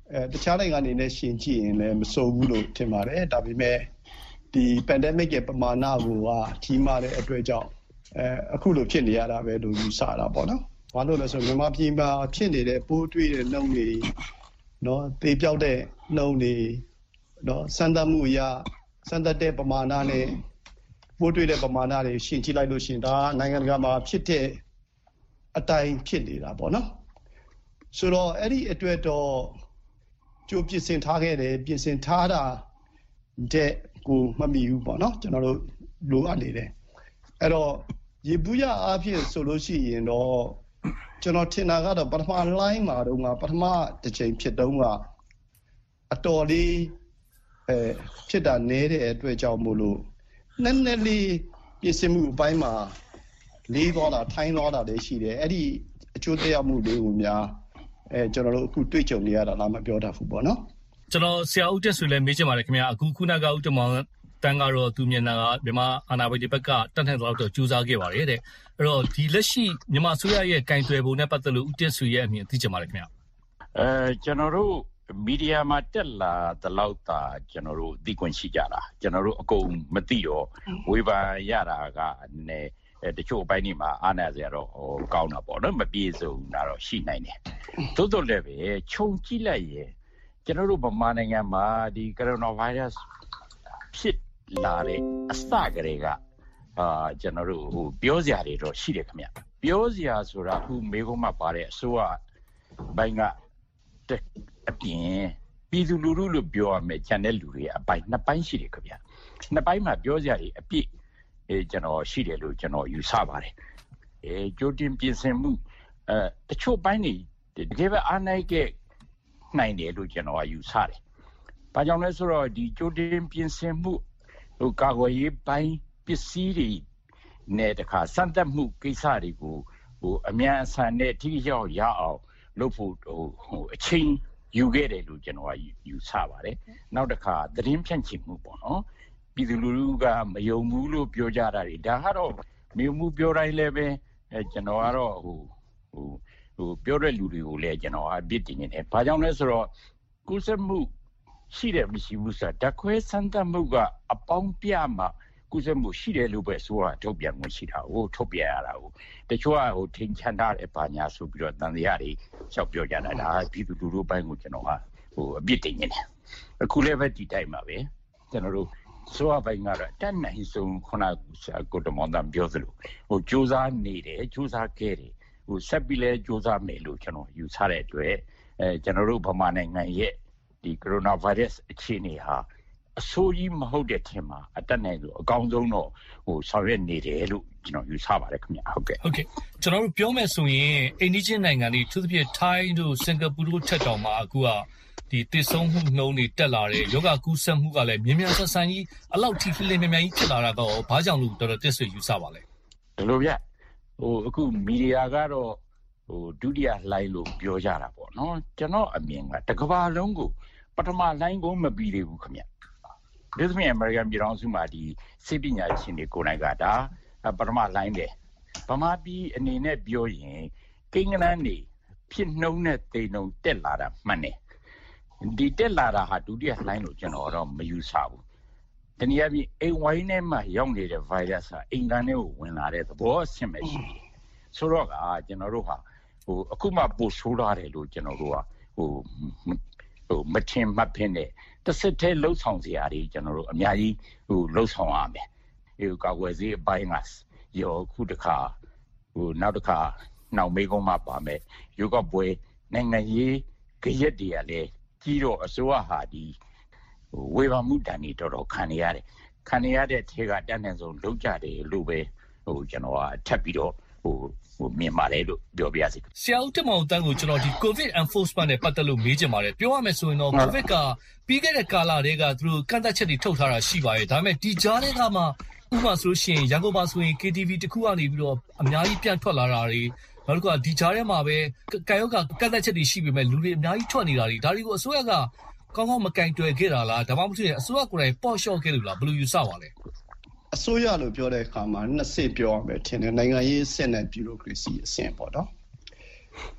အဲတခြားနိုင်ငံအနေနဲ့ရှင်ကြည့်ရင်လည်းမစိုးဘူးလို့ထင်ပါတယ်ဒါပေမဲ့ဒီ pandemic ရဲ့ပမာဏကိုကကြီးမားတဲ့အတွက်ကြောင့်အဲအခုလိုဖြစ်နေရတာပဲလို့ယူဆတာပေါ့နော်ဘာလို့လဲဆိုတော့မြန်မာပြည်မှာဖြစ်နေတဲ့ပိုးတွေ့တဲ့နှုန်းတွေနော်သေပြောက်တဲ့နှုန်းတွေနော်စံတမှုအရစံတတဲ့ပမာဏနဲ့ပိုးတွေ့တဲ့ပမာဏတွေရှင်ကြည့်လိုက်လို့ရှင်ဒါနိုင်ငံတကာမှာဖြစ်တဲ့အတိုင်းဖြစ်နေတာပေါ့နော်ဆိုတော့အဲ့ဒီအတွက်တော့ကြိုးပြင်ဆင်ထားခဲ့တယ်ပြင်ဆင်ထားတာတဲ့ကိုမမီဘူးပေါ့နော်ကျွန်တော်တို့လိုအပ်နေတယ်အဲ့တော့ရေဘူးရအားဖြင့်ဆိုလို့ရှိရင်တော့ကျွန်တော်ထင်တာကတော့ပထမ line မှာတော့ငါပထမတစ်ချိန်ဖြစ်တုန်းကအတော်လေးအဲဖြစ်တာနည်းတဲ့အတွက်ကြောင့်မို့လို့နည်းနည်းလေးပြင်ဆင်မှုအပိုင်းမှာလေးသွားတာထိုင်းသွားတာလည်းရှိတယ်အဲ့ဒီအကျိုးသက်မှုလေးကိုများအဲကျွန်တော်တို့အခုတွေ့ကြုံနေရတာလားမပြောတတ်ဘူးပေါ့နော်ကျွန်တော်ဆရာဦးတက်ဆွေလည်းမေးချင်ပါတယ်ခင်ဗျာအခုခုနကဦးတမောင်တန်းကတော့သူမျက်နှာကမြန်မာအာဏာပိုင်တွေဘက်ကတက်တဲ့တော့ကြိုးစားခဲ့ပါတယ်တဲ့အဲ့တော့ဒီလက်ရှိမြန်မာအစိုးရရဲ့ကင်တွယ်ပုံနဲ့ပတ်သက်လို့ဦးတက်ဆွေရဲ့အမြင်သိချင်ပါတယ်ခင်ဗျာအဲကျွန်တော်တို့မီဒီယာမှာတက်လာတလောက်တာကျွန်တော်တို့သိခွင့်ရှိကြတာကျွန်တော်တို့အကုန်မသိတော့ဝေဖန်ရတာကလည်းတချို့အပိုင်းတွေမှာအားနာစရာတော့ဟိုကောင်းတာပေါ့နော်မပြေစုံတာတော့ရှိနိုင်တယ်သို့တော်လည်းပဲခြုံကြည့်လိုက်ရင်ကျွန်တော်တို့ဗမာနိုင်ငံမှာဒီကိုရိုနာဗိုင်းရပ်စ်ဖြစ်လာတဲ့အစကတည်းကအာကျွန်တော်တို့ဟိုပြောစရာတွေတော့ရှိတယ်ခင်ဗျပြောစရာဆိုတာအခုမေးခွန်းမှာပါတဲ့အစိုးရဘိုင်းကအပြင်ပြည်သူလူထုလို့ပြောရမယ် channel လူတွေအပိုင်းနှစ်ပိုင်းရှိတယ်ခင်ဗျနှစ်ပိုင်းမှာပြောစရာတွေအပြည့်အဲကျွန်တော်ရှိတယ်လို့ကျွန်တော်ယူဆပါတယ်အဲကြိုတင်ပြင်ဆင်မှုအဲတချို့ပိုင်းတွေတကယ်ပဲအားနိုင်ခဲ့နိုင်တယ်လို့ကျွန်တော်ယူဆတယ်။ဘာကြောင့်လဲဆိုတော့ဒီကြိုတင်ပြင်ဆင်မှုဟိုကာကွယ်ရေးပိုင်းပစ္စည်းတွေနဲ့တခါစမ်းသပ်မှုကိစ္စတွေကိုဟိုအမြန်အဆန်နဲ့ထိရောက်ရအောင်လုပ်ဖို့ဟိုဟိုအချိန်ယူခဲ့တယ်လို့ကျွန်တော်ယူဆပါတယ်။နောက်တစ်ခါသတင်းဖြန့်ချိမှုပေါ့နော်။ပြည်သူလူထုကမယုံဘူးလို့ပြောကြတာတွေဒါကတော့မြို့မှုပြောတိုင်းလည်းပဲအဲကျွန်တော်ကတော့ဟိုဟိုဟိုပြောတဲ့လူတွေကိုလည်းကျွန်တော်အပြစ်တင်နေတယ်။ဘာကြောင့်လဲဆိုတော့ကုသမှုရှိတယ်မရှိဘူးဆိုတာဓာတ်ခွဲစမ်းသပ်မှုကအပေါင်းပြမှာကုသမှုရှိတယ်လို့ပဲဆိုတာထုတ်ပြန်မှုရှိတာဟိုထုတ်ပြန်ရတာဟိုတချို့ကဟိုထင်ချန်တာတဲ့ဘာညာဆိုပြီးတော့တန်တရားတွေလျှောက်ပြောကြတာဒါပြည်သူလူထုပိုင်းကိုကျွန်တော်ကဟိုအပြစ်တင်နေတယ်။အခုလည်းပဲဒီတိုင်းပါပဲကျွန်တော်တို့ဆိုအပိုင်းကတော့တန်နိုင်ဆုံးခုနကကိုတမောင်တန်ပြောသလိုဟိုစူးစမ်းနေတယ်စူးစမ်းခဲ့တယ်ဟိုဆက်ပြီးလဲစူးစမ်းမယ်လို့ကျွန်တော်ယူဆတဲ့အတွက်အဲကျွန်တော်တို့ဗမာနိုင်ငံရဲ့ဒီကိုရိုနာဗိုင်းရပ်စ်အခြေအနေဟာအဆိုးကြီးမဟုတ်တဲ့ထင်မှာအတက်နိုင်လို့အကောင်းဆုံးတော့ဟိုဆောင်ရွက်နေတယ်လို့ကျွန်တော်ယူဆပါတယ်ခင်ဗျဟုတ်ကဲ့ဟုတ်ကဲ့ကျွန်တော်တို့ပြောမယ်ဆိုရင်အိန္ဒိယနိုင်ငံတွေသူသဖြင့်ထိုင်းတို့စင်ကာပူတို့ထက်တောင်မှအခုကဒီတည်ဆုံးမှုနှုန်းတွေတက်လာတယ်ယောဂကူးစက်မှုကလည်းမြင်မြန်ဆန်ဆန်ကြီးအလောက်ထိလင်းမြန်မြန်ကြီးဖြစ်လာတာတော့ဘာကြောင့်လို့တော်တော်တက်ဆွေယူဆပါလဲဒီလိုဗျဟိုအခုမီဒီယာကတော့ဟိုဒုတိယလှိုင်းလို့ပြောကြတာပေါ့နော်ကျွန်တော်အမြင်ကတကဘာလုံးကိုပထမလှိုင်းကိုမပြီးသေးဘူးခင်ဗျဒီသမီးအမေရိကန်ပြည်တော်စုမှာဒီစိတ်ပညာရှင်တွေကိုယ်နိုင်ကဒါပထမလှိုင်းပဲဗမာပြည်အနေနဲ့ပြောရင်ကိန်းဂဏန်းနေဖြစ်နှုံးနဲ့တိမ်နှုံတက်လာတာမှန်တယ်ဒီတက်လာတာဟာဒုတိယလှိုင်းလို့ကျွန်တော်တော့မယူဆဘူးတနည်းအားဖြင့်အိမ်ဝိုင်းထဲမှာရောက်နေတဲ့ virus ဟာအိမ်ကန်ထဲကိုဝင်လာတဲ့သဘောအဆင့်ပဲရှိတယ်ဆိုတော့ကကျွန်တော်တို့ဟာဟိုအခုမှပို့ဆိုးလာတယ်လို့ကျွန်တော်တို့ကဟိုဟိုမထင်မှတ်ဖ ೇನೆ တစ်စစ်သေးလှုပ်ဆောင်စရာတွေကျွန်တော်တို့အများကြီးဟိုလှုပ်ဆောင်ရမယ်ဒီကာကွယ်ဆေးအပိုင်းကရောခုတခါဟိုနောက်တခါနောက်မေးခွန်းမှပါမယ်ရုပ်ကပွဲနိုင်ငံရေးကြရက်တွေကလည်းကြီးတော့အစိုးရဟာဒီဟိုဝေဖန်မှုတန်တွေတော်တော်ခံနေရတယ်ခံနေရတဲ့ထဲကတန်းတန်းဆုံးလုံးကြတယ်လို့ပဲဟိုကျွန်တော်ကထပ်ပြီးတော့ဟိုဟိုမြင်ပါတယ်လို့ပြောပြရစီဆရာဦးတမောင်တန်းကိုကျွန်တော်ဒီ COVID enforcement နဲ့ပတ်သက်လို့မေးချင်ပါတယ်ပြောရမယ်ဆိုရင်တော့ COVID ကပြီးခဲ့တဲ့ကာလတွေကသူတို့ကန့်သက်ချက်တွေထုတ်ထားတာရှိပါရဲ့ဒါပေမဲ့ဒီကြားထဲကမှဥပမာဆိုရှင်ရန်ကုန်မှာဆိုရင် K T V တခုကနေပြီးတော့အများကြီးပြန်ထွက်လာတာတွေနောက်တစ်ခုကဒီကြားထဲမှာပဲကာယောကကန့်သက်ချက်တွေရှိပေမဲ့လူတွေအများကြီးထွက်နေတာတွေဒါတွေကိုအစိုးရကကောင်းကောင်းမကင်တွယ်ခဲ့တာလားဒါမှမဟုတ်ရင်အစိုးရကိုယ်တိုင်ပေါ့လျှော့ခဲ့လို့လားဘယ်လိုယူဆပါလဲအစိုးရလို့ပြောတဲ့အခါမှာနှစ်ဆင့်ပြောရမယ်ထင်တယ်နိုင်ငံရေးအဆင့်နဲ့ဗျူရိုကရေစီအဆင့်ပေါ့နော်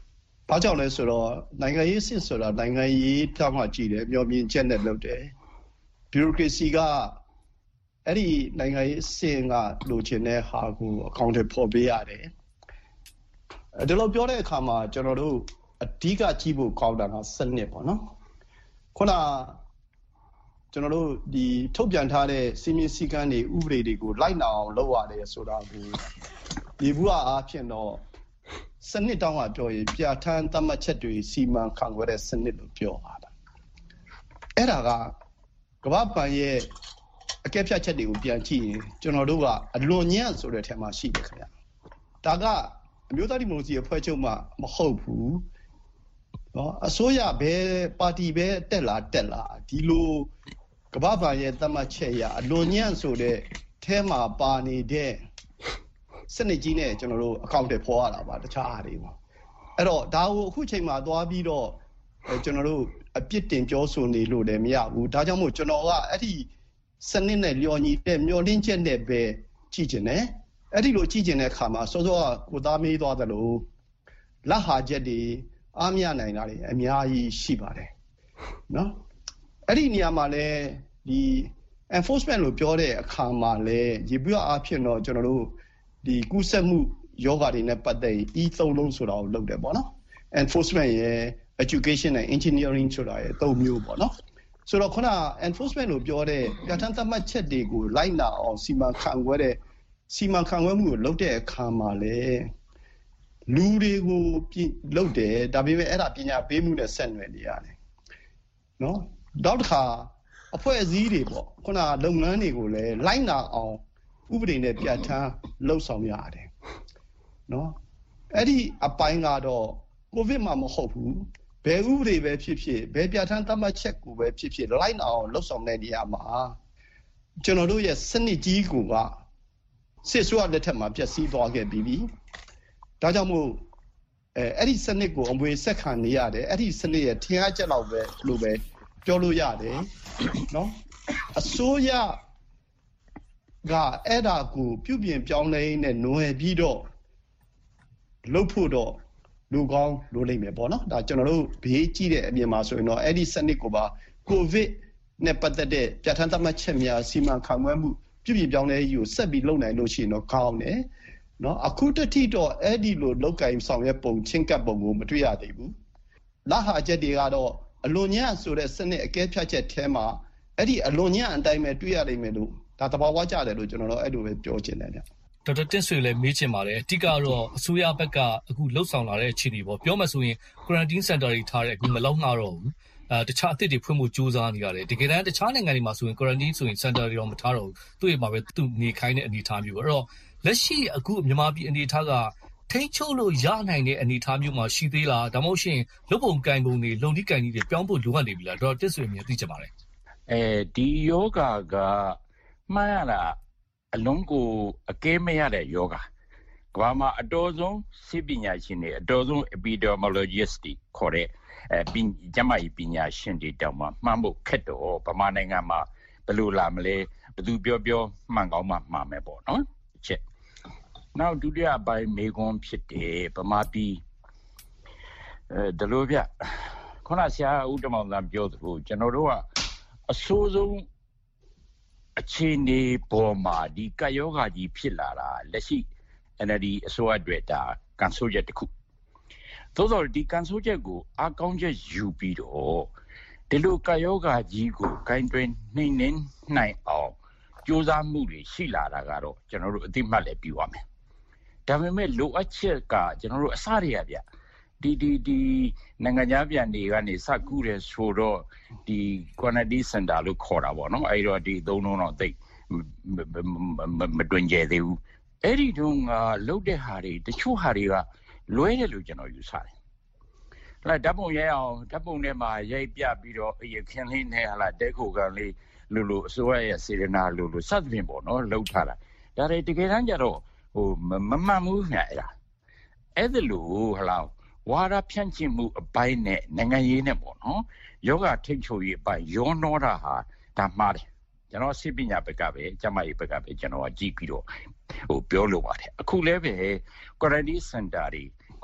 ဘာကြောင့်လဲဆိုတော့နိုင်ငံရေးစစ်ဆိုတာနိုင်ငံရေးတောင်းမှကြည့်တယ်မျှော်မြင်ချက်နဲ့လုပ်တယ်ဘျူရိုကရေစီကအဲ့ဒီနိုင်ငံရေးအဆင့်ကလိုချင်တဲ့ဟာကိုအကောင့်တွေပေါ်ပေးရတယ်ဒီလိုပြောတဲ့အခါမှာကျွန်တော်တို့အဓိကကြည့်ဖို့ကောင်းတာကစနစ်ပေါ့နော်ခုနကျွန်တော်တို့ဒီထုတ်ပြန်ထားတဲ့စီမင်းစည်းကမ်းတွေဥပဒေတွေကိုလိုက်နာအောင်လုပ်ရတယ်ဆိုတာကိုဒီဘူးအားဖြင့်တော့စနစ်တောင်းကပြောရင်ပြဋ္ဌာန်းသတ်မှတ်ချက်တွေစီမံခန့်ခွဲတဲ့စနစ်လို့ပြောပါတာအဲ့ဒါကကမ္ဘာ့ဘဏ်ရဲ့အကဲဖြတ်ချက်တွေကိုပြန်ကြည့်ရင်ကျွန်တော်တို့ကအလွန်ညံ့ဆိုတဲ့ထဲမှာရှိတယ်ခင်ဗျဒါကအမျိုးသားဒီမိုကရေစီအဖွဲ့ချုပ်မှမဟုတ်ဘူးနော်အစိုးရဘယ်ပါတီပဲတက်လာတက်လာဒီလိုကမ္ဘာ့ဘဏ်ရဲ့သတ်မှတ်ချက်အရအလွန်ညံ့ဆိုတဲ့ထဲမှာပါနေတဲ့စနစ်ကြီးနဲ့ကျွန်တော်တို့အကောင့်တွေဖော်ရတာပါတခြားအားတွေပေါ့အဲ့တော့ဒါကိုအခုချိန်မှာသွားပြီးတော့ကျွန်တော်တို့အပြစ်တင်ပြောဆိုနေလို့လည်းမရဘူးဒါကြောင့်မို့ကျွန်တော်ကအဲ့ဒီစနစ်နဲ့လျော်ညီတဲ့မျောလင်းချက်နဲ့ပဲကြည့်ကျင်တယ်အဲ့ဒီလိုကြည့်ကျင်တဲ့အခါမှာစောစောကကိုသားမေးသွားသလိုလက်ဟာချက်တွေအားမရနိုင်တာတွေအများကြီးရှိပါတယ်နော်အဲ့ဒီနေရာမှာလည်းဒီ enforcement လို့ပြောတဲ့အခါမှာလည်းရေပြအားဖြင့်တော့ကျွန်တော်တို့ဒီကုသမှုယောဂါတွေနဲ့ပတ်သက်ပြီး e သုံးလုံးဆိုတာကိုလုပ်တယ်ပေါ့နော် enforcement ရယ် education နဲ့ engineering ဆိုတာရယ်သုံးမျိုးပေါ့နော်ဆိုတော့ခုန enforcement လို့ပြောတဲ့ပြဋ္ဌာန်းသတ်မှတ်ချက်တွေကိုလိုက်နာအောင်စီမံခန့်ခွဲတဲ့စီမံခန့်ခွဲမှုကိုလုပ်တဲ့အခါမှာလည်းလူတွေကိုလုပ်တယ်ဒါပေမဲ့အဲ့ဒါပညာပေးမှုနဲ့ဆက်နွယ်နေရတယ်နော်နောက်တစ်ခါအဖွဲ့အစည်းတွေပေါ့ခုနလုပ်ငန်းတွေကိုလည်းလိုက်နာအောင်ဥပဒေနဲ့ပြဋ္ဌာန်းလှုပ်ဆောင်ရတယ်နော်အဲ့ဒီအပိုင်းကတော့ကိုဗစ်မှာမဟုတ်ဘူးဘယ်ဥပဒေပဲဖြစ်ဖြစ်ဘယ်ပြဋ္ဌာန်းသတ်မှတ်ချက်ကိုပဲဖြစ်ဖြစ်လိုက်နာအောင်လှုပ်ဆောင်တဲ့နေရာမှာကျွန်တော်တို့ရဲ့စနစ်ကြီးကစစ်ဆိုးလက်ထက်မှာပျက်စီးသွားခဲ့ပြီးပြီဒါကြောင့်မို့အဲအဲ့ဒီစနစ်ကိုအမွေဆက်ခံနေရတယ်အဲ့ဒီစနစ်ရဲ့ထင်အားချက်လောက်ပဲလို့ပဲပြောလို့ရတယ်နော်အစိုးရကအဲ့ဒါကိုပြုပြင်ပြောင်းလဲနေနွယ်ပြီးတော့လှုပ်ဖို့တော့လူကောင်းလိုလိမ့်မယ်ပေါ့နော်ဒါကျွန်တော်တို့ဘေးကြည့်တဲ့အပြင်မှာဆိုရင်တော့အဲ့ဒီစနစ်ကိုပါကိုဗစ်နဲ့ပတ်သက်တဲ့ပြဋ္ဌာန်းသတ်မှတ်ချက်များစီမံခန့်ခွဲမှုပြုပြင်ပြောင်းလဲရေးကိုဆက်ပြီးလုပ်နိုင်လို့ရှိရင်တော့ကောင်းတယ်နော်အခုတတိတော့အဲ့ဒီလိုလောက်ကင်ဆောင်ရဲ့ပုံချင်းကပ်ပုံကိုမတွေ့ရသေးဘူးလက်ဟာချက်တွေကတော့အလွန်ညံ့ဆိုတဲ့စနစ်အကဲဖြတ်ချက်ထဲမှာအဲ့ဒီအလွန်ညံ့အတိုင်းပဲတွေ့ရနိုင်မယ်လို့ဒါတဘာဝကြတယ်လို့ကျွန်တော်တို့အဲ့လိုပဲပြောချင်တယ်ဗျဒေါက်တာတင့်ဆွေလည်းမေးချင်ပါတယ်အတိကတော့အစိုးရဘက်ကအခုလှုပ်ဆောင်လာတဲ့အခြေအနေပေါ့ပြောမှဆိုရင် quarantine center တွေထားတဲ့အခုမလောက်ငှတော့ဘူးအဲတခြားအသစ်တွေဖွင့်ဖို့ကြိုးစားနေရတယ်တကယ်တမ်းတခြားနိုင်ငံတွေမှာဆိုရင် quarantine ဆိုရင် center တွေတော့မထားတော့ဘူးသူ့ရဲ့မှာပဲသူနေခိုင်းတဲ့အနေအထားမျိုးအဲ့တော့လက်ရှိအခုမြန်မာပြည်အနေအထားကထိန်းချုပ်လို့ရနိုင်တဲ့အနေအထားမျိုးမှာရှိသေးလားဒါမှမဟုတ်ရှင်လုပ်ပုံကင်ပုံတွေလုံဒီကင်ကြီးတွေပြောင်းဖို့လိုအပ်နေပြီလားဒေါက်တာတင့်ဆွေအမြင်သိချင်ပါတယ်အဲဒီယောဂါကမှန်ရလားအလုံးကိုအကဲမရတဲ့ယောဂါကဘာမှအတော်ဆုံးစိပညာရှင်တွေအတော်ဆုံး epidemiologist တွေခေါ်တဲ့အဲကျမကြီးပညာရှင်တွေတောင်မှမှန်ဖို့ခက်တော့ဗမာနိုင်ငံမှာဘယ်လိုလာမလဲဘယ်သူပြောပြောမှန်ကောင်းမှမှားမယ်ပေါ့နော်တစ်ချက်နောက်ဒုတိယပိုင်းမေကွန်ဖြစ်တယ်ဗမာပြည်အဲဒီလိုပြခုနဆရာဦးတမောင်သာပြောသလိုကျွန်တော်တို့ကအဆိုးဆုံးအခြေအနေပေါ်မှာဒီကယောဂါကြီးဖြစ်လာတာလက်ရှိ N L D အစိုးရအတွက်ဒါကန်ဆိုချက်တစ်ခုသို့သော်ဒီကန်ဆိုချက်ကိုအကောင်းချက်ယူပြီးတော့ဒီလိုကယောဂါကြီးကိုဂိုင်းတွင်နှိမ့်နှင်းနိုင်အောင်ကြိုးစားမှုတွေရှိလာတာကတော့ကျွန်တော်တို့အသိမှတ်လည်းပြုရမယ်ဒါပေမဲ့လိုအပ်ချက်ကကျွန်တော်တို့အစရရဗျဒီဒီဒီနိုင်ငံသားပြန်တွေကနေစကူတယ်ဆိုတော့ဒီ quarantine center လို့ခေါ်တာပေါ့နော်အဲ့တော့ဒီသုံးလုံးတော့သိမတွင်ကျသေးဘူးအဲ့ဒီတုန်းကလုတ်တဲ့ဟာတွေတချို့ဟာတွေကလွဲတယ်လို့ကျွန်တော်ယူဆတယ်ဟလာဓာတ်ပုံရိုက်အောင်ဓာတ်ပုံထဲမှာရိုက်ပြပြီးတော့အရခင်လေးနဲ့ဟလာတဲခိုကန်လေးလို့လို့အစိုးရရဲ့စေရနာလို့လို့စသဖြင့်ပေါ့နော်လှုပ်ထားတာဒါတွေတကယ်တမ်းကျတော့ဟိုမမှန်ဘူးခင်ဗျာအဲ့ဒါလို့ဟလာဝါဒဖြန့်ချိမှုအပိုင်းနဲ့နိုင်ငံရေးနဲ့ပေါ့နော်ယောဂထိတ်ချုပ်ရေးအပိုင်းရောနှောတာဟာဒါမှားတယ်ကျွန်တော်စိပညာဘက်ကပဲကျမကြီးဘက်ကပဲကျွန်တော်ကကြည့်ပြီးတော့ဟိုပြောလို့ပါတယ်အခုလည်းပဲ quarantine center တွေ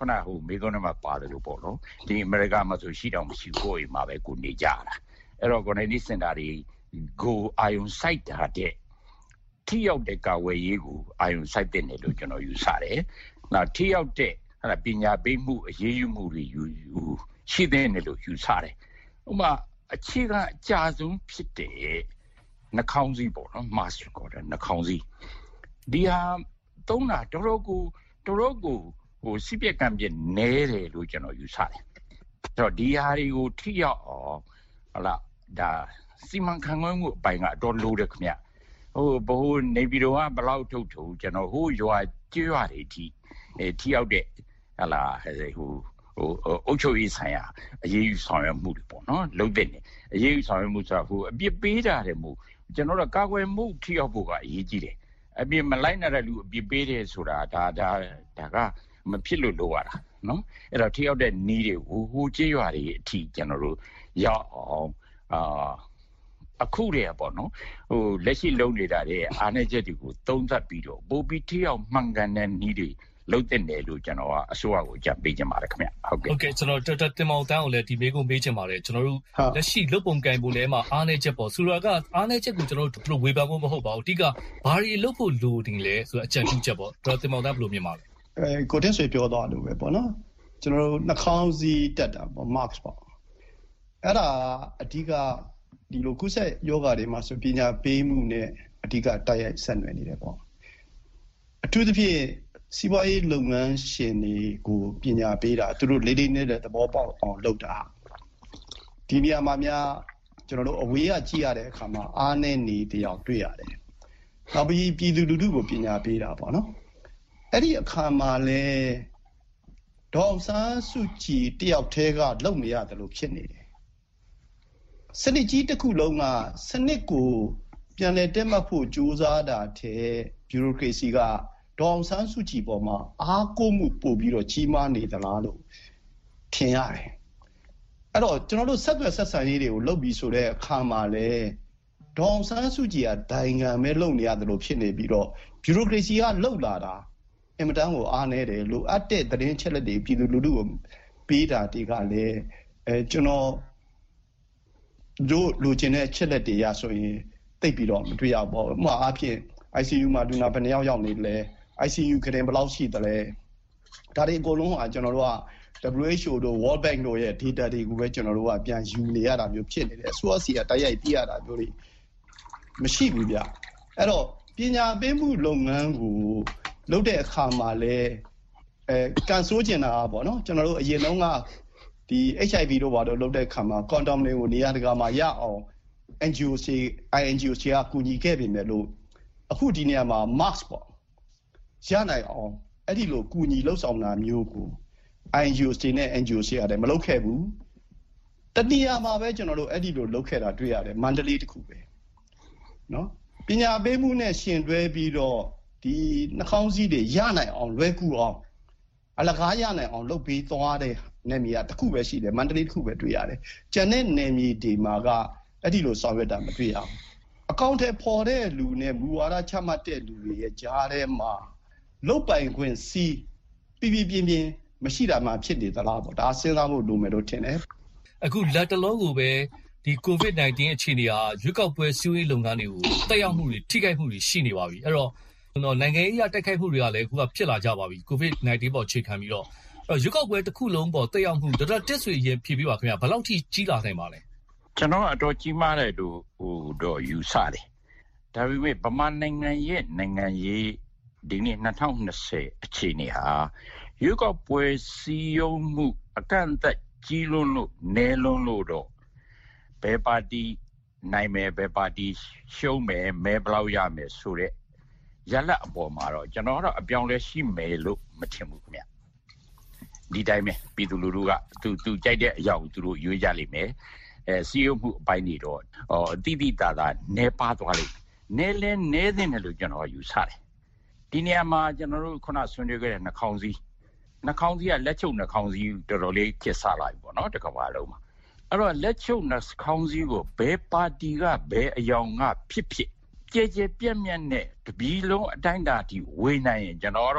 ခုနကဟိုမိကုန်းထဲမှာပါတယ်လို့ပေါ့နော်ဒီအမေရိကမှာဆိုရှိတော့မရှိကိုယ်မှာပဲကိုနေကြတာအဲ့တော့ quarantine center တွေကိုအာယုံစိုက်တာတဲ့ထိရောက်တဲ့ကာဝယ်ရေးကိုအာယုံစိုက်တဲ့နယ်လို့ကျွန်တော်ယူဆတယ်နောက်ထိရောက်တဲ့ဟာပညာပေးမှုအရေးယူမှုတွေယူရှိတဲ့နယ်လို့ယူဆတယ်ဥပမာအခြေခံအကြဆုံးဖြစ်တဲ့နှာခေါင်းစည်းပေါ့နော် mask ကိုတဲ့နှာခေါင်းစည်းဒီဟာသုံးတာတော်တော်ကိုတော်တော်ကိုဟိုစိပြက်ကံပြနဲတယ်လို့ကျွန်တော်ယူဆတယ်အဲ့တော့ဒီဟာတွေကိုထိရောက်အောင်ဟလာဒါစီမံခန့်ခွဲမှုအပိုင်းကတော့လိုတယ်ခင်ဗျဟိုဘိုးနေပြည်တော်ကဘလောက်ထုတ်ထုတ်ကျွန်တော်ဟိုရွာကျွရွာတွေထိအဲထိရောက်တဲ့ဟလာဟိုဟိုအုတ်ချုပ်ရေးဆိုင်ရာအရေးယူဆောင်ရွက်မှုတွေပေါ့နော်လုံးတဲ့နေအရေးယူဆောင်ရွက်မှုဆိုတာဟိုအပြစ်ပေးတာတယ်မို့ကျွန်တော်တို့ကာကွယ်မှုထိရောက်ဖို့ကအရေးကြီးတယ်အပြစ်မလိုက်နိုင်တဲ့လူအပြစ်ပေးတယ်ဆိုတာဒါဒါဒါကမဖြစ်လို့လိုရတာနော်အဲ့တော့ထိရောက်တဲ့နီးတွေကိုဟိုကြေးရွာတွေအထိကျွန်တော်တို့ရောက်အောင်အာအခုတည်းပေါ့နော်ဟိုလက်ရှိလုံးနေတာတဲ့အားနည်းချက်တွေကိုသုံးသပ်ပြီးတော့ပိုပြီးထိရောက်မှန်ကန်တဲ့နီးတွေလုံးတဲ့နယ်လို့ကျွန်တော်ကအစိုးရကိုကြံပေးချင်ပါတယ်ခင်ဗျဟုတ်ကဲ့ဟုတ်ကဲ့ကျွန်တော်တော်တော်တင်မောင်တန်းကိုလည်းဒီမေးခွန်းပေးချင်ပါတယ်ကျွန်တော်တို့လက်ရှိလုတ်ပုံကန်ပုံထဲမှာအားနည်းချက်ပေါ့ဆိုတော့ကအားနည်းချက်ကိုကျွန်တော်တို့ဝေဖန်ဖို့မဟုတ်ပါဘူးအတိကဘာတွေလုတ်ဖို့လိုတယ်လဲဆိုတော့အကြံပြုချက်ပေါ့တော်တင်မောင်တန်းဘယ်လိုမြင်ပါလဲအဲကိုတင်ဆွေပြောသွားလို့ပဲပေါ့နော်ကျွန်တော်တို့နှာခေါင်းစည်းတက်တာပေါ့ mask ပေါ့အဲ့ဒါအဓိကဒီလိုကုဆက်ယောဂတွေမှာဆိုပညာပေးမှုနဲ့အဓိကတိုက်ရိုက်ဆက်နွယ်နေတယ်ပေါ့အထူးသဖြင့်စီးပွားရေးလုပ်ငန်းရှင်တွေကိုပညာပေးတာသူတို့လေးလေးနဲ့သဘောပေါက်အောင်လုပ်တာဒီနေရာမှာများကျွန်တော်တို့အဝေးကကြည့်ရတဲ့အခါမှာအားနည်းနေတယောက်တွေ့ရတယ်။နောက်ပြီးပြည်သူလူထုကိုပညာပေးတာပေါ့နော်။အဲ့ဒီအခါမှာလဲဒေါအောင်ဆန်းစုကြည်တယောက်တည်းကလုပ်နေရတယ်လို့ဖြစ်နေတယ်။စနစ်ကြီးတစ်ခုလုံးကစနစ်ကိုပြန်လည်တက်မှတ်ဖို့ကြိုးစားတာတဲ့ဗျူရိုကရေစီကဒေါအောင်ဆန်းစုကြည်ပေါ်မှာအားကိုးမှုပို့ပြီးတော့ကြီးမားနေသလားလို့ထင်ရတယ်။အဲ့တော့ကျွန်တော်တို့ဆက်သွယ်ဆက်ဆံရေးတွေကိုလုပ်ပြီးဆိုတဲ့အခါမှာလဲဒေါအောင်ဆန်းစုကြည်ကဒိုင်ငံပဲလုပ်နေရတယ်လို့ဖြစ်နေပြီးတော့ဗျူရိုကရေစီကလှုပ်လာတာအင်မတန်ကိုအားနည်းတယ်လို့အပ်တဲ့သတင်းချက်လက်တွေပြည်သူလူထုကိုပေးတာတွေကလည်းအဲကျွန်တော်တို့လူချင်းတဲ့ချက်လက်တွေရဆိုရင်သိပ်ပြီးတော့မတွေ့ရပါဘူး။ဥပမာအားဖြင့် I C U မှာဒုနာဘယ်နှယောက်ရောက်နေလဲ I C U ခရင်ဘယ်လောက်ရှိသလဲဒါတွေအကုန်လုံးကကျွန်တော်တို့ကW H O တို့ World Bank တို့ရဲ့ data တွေကိုပဲကျွန်တော်တို့ကပြန်ယူနေရတာမျိုးဖြစ်နေတယ်အစိုးရစီကတိုက်ရိုက်ပြရတာမျိုးတွေမရှိဘူးဗျအဲ့တော့ပညာပေးမှုလုပ်ငန်းကိုလုပ်တဲ့အခါမှာလဲအဲကန်ဆိုးကျင်တာပေါ့နော်ကျွန်တော်တို့အရင်တုန်းကဒီ H I V တို့ဘာလို့လုပ်တဲ့အခါမှာ condom တွေကိုနေရာတကာမှာရအောင် N G O C I N G O C ကကူညီခဲ့ပြင်မဲ့လို့အခုဒီနေရာမှာ mask ပေါ့ရနိုင်အောင်အဲ့ဒီလိုကူညီလှုပ်ဆောင်တာမျိုးကိုI N G O C နဲ့ N G O C ရတယ်မလုပ်ခဲ့ဘူးတတိယမှာပဲကျွန်တော်တို့အဲ့ဒီလိုလုပ်ခဲ့တာတွေ့ရတယ်မန္တလေးတခုပဲเนาะပညာပေးမှုနဲ့ရှင်တွဲပြီးတော့ဒီနှာခေါင်းစည်းတွေရနိုင်အောင်လွယ်ကူအောင်အလကားရနိုင်အောင်လုပ်ပြီးသွားတဲ့နယ်မြေကတခုပဲရှိတယ်မန္တလေးတခုပဲတွေ့ရတယ်ကျန်တဲ့နယ်မြေတွေမှာကအဲ့ဒီလိုဆောင်ရွက်တာမတွေ့ရဘူးအကောင့်ထဲပေါ်တဲ့လူနဲ့မူဝါဒချမှတ်တဲ့လူတွေရဲ့ကြားထဲမှာလုတ်ပိုင်ခွင့်စီးပြပြပြင်းပြင်းမရှိတာမှဖြစ်နေသလားပေါ့ဒါစဉ်းစားဖို့လိုမယ်လို့ထင်တယ်အခုလက်တလုံးကိုပဲဒီ COVID nineteen အခြေအနေဟာရွေးကောက်ပွဲစည်းဝေးလုပ်ငန်းတွေကိုတက်ရောက်မှုတွေထိခိုက်မှုတွေရှိနေပါပြီအဲ့တော့ကျွန်တော်နိုင်ငံရေးအရတိုက်ခိုက်မှုတွေကလည်းအခုကဖြစ်လာကြပါပြီ COVID nineteen ပေါ်ချိန်ခံပြီးတော့အဲ့ရွေးကောက်ပွဲတစ်ခုလုံးပေါ်တက်ရောက်မှုဒေါက်တာတက်ဆွေရင်ဖြေပြပါခင်ဗျာဘယ်လောက်ထိကြီးလာနိုင်ပါလဲကျွန်တော်အတော်ကြီးမားတယ်လို့ဟိုတော့ယူဆတယ်ဒါပေမဲ့ဗမာနိုင်ငံရဲ့နိုင်ငံရေးဒီနေ့၂၀၂၀အခြေအနေဟာရွေးကောက်ပွဲစီယုံမှုအကန့်အသတ်ကြီးလွန်းလို့နဲလွန်းလို့တော့ဘယ်ပါတီနိုင်မယ်ဘယ်ပါတီရှုံးမယ်မဲဘလောက်ရမယ်ဆိုတဲ့ရလဒ်အပေါ်မှာတော့ကျွန်တော်တော့အပြောင်းလဲရှိမယ်လို့မထင်ဘူးခင်ဗျဒီတိုင်းပဲပြည်သူလူထုကသူသူကြိုက်တဲ့အရာကိုသူတို့ရွေးကြလိမ့်မယ်အဲစီယုံမှုအပိုင်းတွေတော့အတိတိတာတာနဲပါသွားလိမ့်မယ်နဲလဲနဲတဲ့တယ်လို့ကျွန်တော်ယူဆတယ်ဒီနေရာမှာကျွန်တော်တို့ခုနဆွေးနွေးခဲ့တဲ့နှာခေါင်းစည်းနှာခေါင်းစည်းကလက်ချုပ်နှာခေါင်းစည်းတော်တော်လေးကျဆလာပြီပေါ့နော်တစ်ကမ္ဘာလုံးမှာအဲ့တော့လက်ချုပ်နှာခေါင်းစည်းကိုဘယ်ပါတီကဘယ်အယောင်ကဖြစ်ဖြစ်ကြဲကြဲပြက်ပြက်နဲ့တပီးလုံးအတိုင်းတာဒီဝေးနိုင်ရင်ကျွန်တော်တော့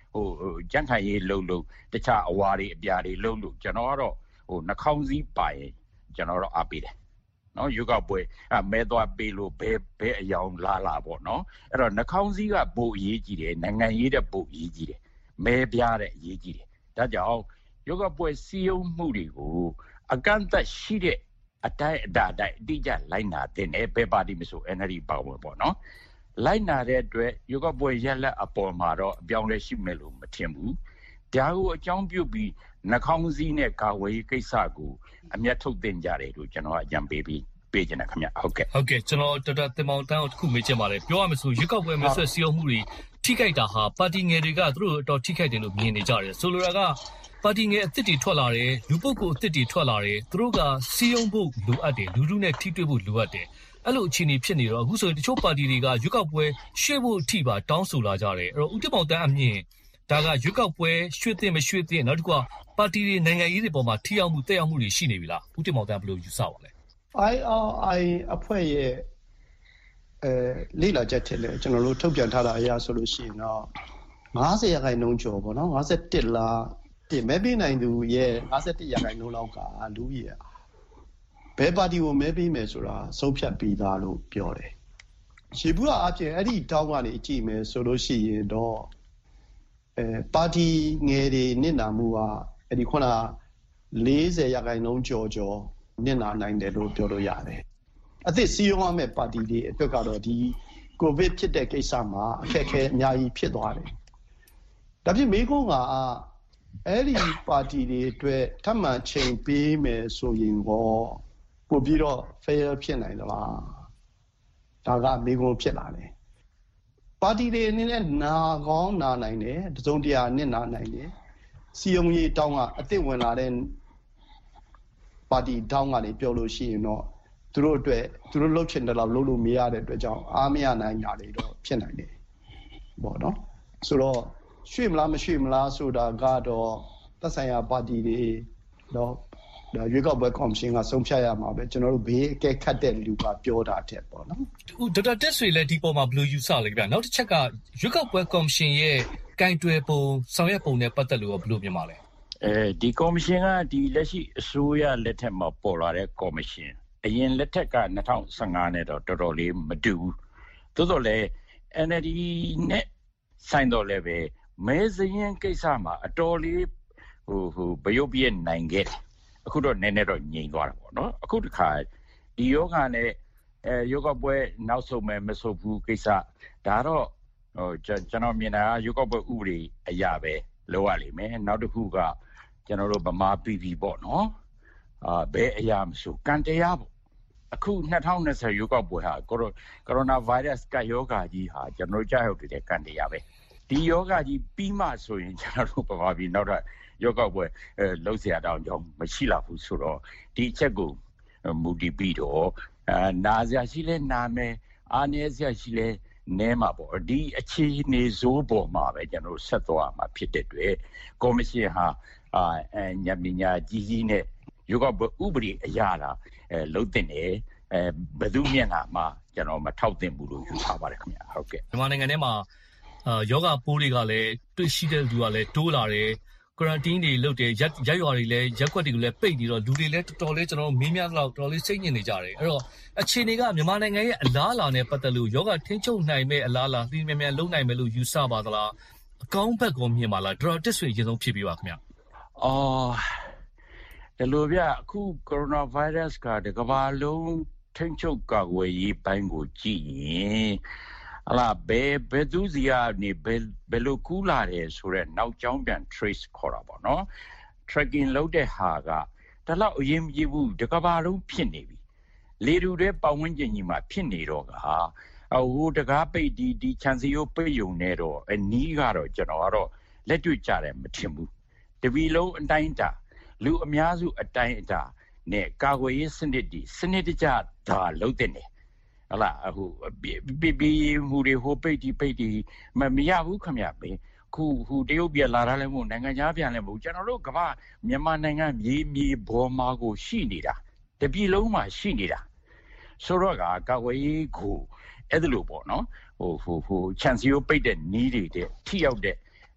ဟိုကြံ့ခိုင်ရေးလုံလုံတခြားအဝါတွေအပြာတွေလုံလုံကျွန်တော်ကတော့ဟိုနှာခေါင်းစည်းပိုင်ကျွန်တော်တော့အားပေးတယ်နော်ယူကပွဲအမဲသွားပေးလို့ဘဲဘဲအယောင်လာလာပေါ့နော်အဲ့တော့နှာခေါင်းစည်းကပိုအရေးကြီးတယ်နိုင်ငံရေးတဲ့ပိုအရေးကြီးတယ်မဲပြားတဲ့အရေးကြီးတယ်ဒါကြောင့်ယူကပွဲစီယုံမှုတွေကိုအကန့်အသတ်ရှိတဲ့အတိုင်းအတားတိုင်းအတိအကျလိုက်နာတဲ့ဘယ်ပါတီမဆို N L D ပါဝင်ပေါ့နော်လိုက်နာတဲ့အတွက်ယူကပွဲရက်လက်အပေါ်မှာတော့အပြောင်းလဲရှိမယ်လို့မထင်ဘူးဒါကိုအကြောင်းပြုပြီးနှာခေါင်းစည်းနဲ့ကာဝေးကိစ္စကိုအမျက်ထုတ်တင်ကြတယ်လို့ကျွန်တော်အကြံပေးပြီးပေးချင်တယ်ခင်ဗျဟုတ်ကဲ့ဟုတ်ကဲ့ကျွန်တော်တော်တော်တင်မောင်တန်းကိုတစ်ခုမေးချင်ပါတယ်ပြောရမယ်ဆိုရွေးကောက်ပွဲမဆွဲစည်းရုံးမှုတွေထိခိုက်တာဟာပါတီငယ်တွေကသူတို့အတော်ထိခိုက်တယ်လို့မြင်နေကြတယ်ဆိုလိုတာကပါတီငယ်အသစ်တွေထွက်လာတယ်လူပုဂ္ဂိုလ်အသစ်တွေထွက်လာတယ်သူတို့ကစီးရုံးဖို့လိုအပ်တယ်လူလူနဲ့ထိတွေ့ဖို့လိုအပ်တယ်အဲ့လိုအခြေအနေဖြစ်နေတော့အခုဆိုရင်တချို့ပါတီတွေကရွေးကောက်ပွဲရွှေ့ဖို့အထိပါတောင်းဆိုလာကြတယ်အဲ့တော့ဦးတင်မောင်တန်းအမြင်ဒါကရွေးကောက်ပွဲရွှေ့တဲ့မရွှေ့တဲ့နောက်တစ်ခုကပါတီတွေနိုင်ငံရေးတွေပေါ်မှာထိရောက်မှုတက်ရောက်မှုတွေရှိနေပြီလားဦးတင်မောင်တန်းဘယ်လိုယူဆပါလဲ I R I အဖွဲ့ရဲ့အဲလိလာချက်ထက်လေကျွန်တော်တို့ထုတ်ပြန်ထားတာအရာဆိုလို့ရှိရင်တော့၅၀ရာခိုင်နှုန်းကျော်ပေါ့နော်၅၁လားဒီမဲပေးနိုင်သူရဲ့၅၁ရာခိုင်နှုန်းလောက်ကလူကြီးอ่ะဘယ်ပါတီကိုမဲပေးမယ်ဆိုတာဆုံးဖြတ်ပြီးသားလို့ပြောတယ်ရှေ့ဘူးအပြင်အဲ့ဒီတောင်းကနေကြည့်မယ်ဆိုလို့ရှိရင်တော့အဲပါတီငယ်တွေနစ်နာမှုကအဲ့ဒီခုန၄၀ရာခိုင်နှုန်းကျော်ကျော်နစ်နာနိုင်တယ်လို့ပြောလို့ရတယ်အသစ်စီးရုံးရမယ့်ပါတီတွေအတွက်ကတော့ဒီကိုဗစ်ဖြစ်တဲ့ကိစ္စမှာအခက်အခဲအများကြီးဖြစ်သွားတယ်ဒါဖြစ်မေးခွန်းကအဲ့ဒီပါတီတွေအတွက်ထပ်မံချိန်ပေးမယ်ဆိုရင်တော့ပို့ပြီးတော့ fair ဖြစ်နိုင်သလားဒါကမေးခွန်းဖြစ်လာတယ်ပါတီတွေအနေနဲ့နာကောင်းနာနိုင်တယ်တစုံတရာနစ်နာနိုင်တယ်စီယုံကြီးတောင်းကအသစ်ဝင်လာတဲ့ပါတီတောင်းကနေပြောလို့ရှိရင်တော့သူတို့အတွက်သူတို့လှုပ်ချင်တယ်လို့လှုပ်လို့မရတဲ့အတွက်ကြောင့်အားမရနိုင်တာတွေတော့ဖြစ်နိုင်တယ်ပေါ့နော်ဆိုတော့ရွှေ့မလားမရွှေ့မလားဆိုတာကတော့သက်ဆိုင်ရာပါတီတွေတော့ဒါရွေးကောက်ပွဲကော်မရှင်ကဆုံးဖြတ်ရမှာပဲကျွန်တော်တို့ဘေးအကဲခတ်တဲ့လူကပြောတာတဲ့ပေါ့နော်ဦးဒေါက်တာတက်ဆွေလည်းဒီပေါ်မှာဘယ်လိုယူဆလဲဗျနောက်တစ်ချက်ကရွေးကောက်ပွဲကော်မရှင်ရဲ့ကင်တွယ်ပုံဆောင်ရွက်ပုံနဲ့ပတ်သက်လို့ဘယ်လိုမြင်ပါလဲအဲဒီကော်မရှင်ကဒီလက်ရှိအစိုးရလက်ထက်မှာပေါ်လာတဲ့ကော်မရှင်အရင်လက်ထက်က၂၀၁၅နဲ့တော့တော်တော်လေးမတူဘူးသို့တော်လည်း N L D နဲ့ဆိုင်တော်လည်းပဲမဲစရင်ကိစ္စမှာအတော်လေးဟိုဟိုဘယုတ်ပြည့်နိုင်ခဲ့တယ်အခုတော့နည်းနည်းတော့ငြိမ်သွားတာပေါ့နော်အခုတခါဒီယောဂနဲ့အဲယောဂပွဲနောက်ဆုံးမဲ့မဆုပ်ဘူးကိစ္စဒါတော့ဟိုကျွန်တော်မြင်တာယောဂပွဲဥပဒေအရာပဲလောက်ရလိမ့်မယ်နောက်တစ်ခုကကျွန်တော်တို့ဗမာပြည်ပြည်ပေါ့နော်အာဘယ်အရာမဆိုကံတရားပေါ့အခု၂၀၂၀ယောဂပွဲဟာကိုရိုနာဗိုင်းရပ်စ်ကယောဂကြီးဟာကျွန်တော်ကြားရောက်တဲ့ကံတရားပဲဒီယောဂကြီးပြီးမှဆိုရင်ကျွန်တော်တို့ဗမာပြည်နောက်တော့ယောဂပွဲအဲလှုပ်เสียတောင်ကြောင့်မရှိလာဘူးဆိုတော့ဒီအချက်ကိုမူတည်ပြီးတော့အာနာစရာရှိလဲနာမယ်အာနေစရာရှိလဲနဲမှာပေါ့ဒီအခြေအနေစိုးပေါ်မှာပဲကျွန်တော်ဆက်သွားမှာဖြစ်တဲ့အတွက်ကော်မရှင်ဟာအာညမညာကြီးကြီးနဲ့ယောဂပွဲဥပဒေအရာတာအဲလှုပ်တင်တယ်အဲဘယ်သူမျက်နှာမှာကျွန်တော်မထောက်တင်ဘူးလို့ယူဆပါတယ်ခင်ဗျဟုတ်ကဲ့မြန်မာနိုင်ငံထဲမှာအာယောဂပိုးတွေကလည်းတွေ့ရှိတဲ့လူကလည်းတိုးလာတယ်ကွာရန်တင်းတွေလုပ်တယ်ရက်ရက်ရွာတွေလည်းရက်ကွက်တွေကိုလည်းပိတ်နေတော့လူတွေလည်းတော်တော်လေးကျွန်တော်မင်းများတော့တော်တော်လေးစိတ်ညစ်နေကြတယ်အဲ့တော့အခြေအနေကမြန်မာနိုင်ငံရဲ့အလားအလာနဲ့ပတ်သက်လို့ယောဂထင်းချုပ်နိုင်မဲ့အလားအလာသိမြန်မြန်လုံးနိုင်မယ်လို့ယူဆပါသလားအကောင်းဘက်ကောမြင်ပါလားတော်တော်တစ်ဆွေအရင်ဆုံးဖြစ်ပြီးပါခင်ဗျအော်ဒီလိုဗျအခုကိုရိုနာဗိုင်းရပ်စ်ကတကမ္ဘာလုံးထိန်းချုပ်ကာကွယ်ရေးပိုင်းကိုကြည့်ရင်အလားဘယ်ဘယ်သူစီကနေဘယ်ဘယ်လိုကူးလာတယ်ဆိုတော့နောက်ကြောင်းပြန် trace ခေါ်တာပေါ့နော် tracking လုပ်တဲ့ဟာကတလောက်အရင်မကြည့်ဘူးတကမ္ဘာလုံးဖြစ်နေပြီလေတူတဲ့ပတ်ဝန်းကျင်ကြီးမှာဖြစ်နေတော့ကဟိုတကားပိတ်ဒီဒီခြံစည်းရိုးပိတ်ယုံနေတော့အနီးကတော့ကျွန်တော်ကတော့လက်တွေ့ကြတယ်မထင်ဘူးတပီလုံးအတိုင်းတာလူအများစုအတိုင်းအတာနဲ့ကာကွယ်ရေးစနစ်ဒီစနစ်တကျဒါလုံးတဲ့နေဟလာဟိုပီပီမူတွေဟိုပိတ်ဒီပိတ်ဒီမမရဘူးခမရပဲခုဟိုတရုတ်ပြည်လာတာလည်းမဟုတ်နိုင်ငံခြားပြန်လည်းမဟုတ်ကျွန်တော်တို့ကမ္ဘာမြန်မာနိုင်ငံမြေမြေဘော်မာကိုရှိနေတာတပြည်လုံးမှာရှိနေတာဆိုတော့ကကာကွယ်ရေးကိုအဲ့ဒါလို့ပေါ့နော်ဟိုဟိုဟိုချန်စီယိုပိတ်တဲ့နီးတွေတဲ့ထိရောက်တဲ့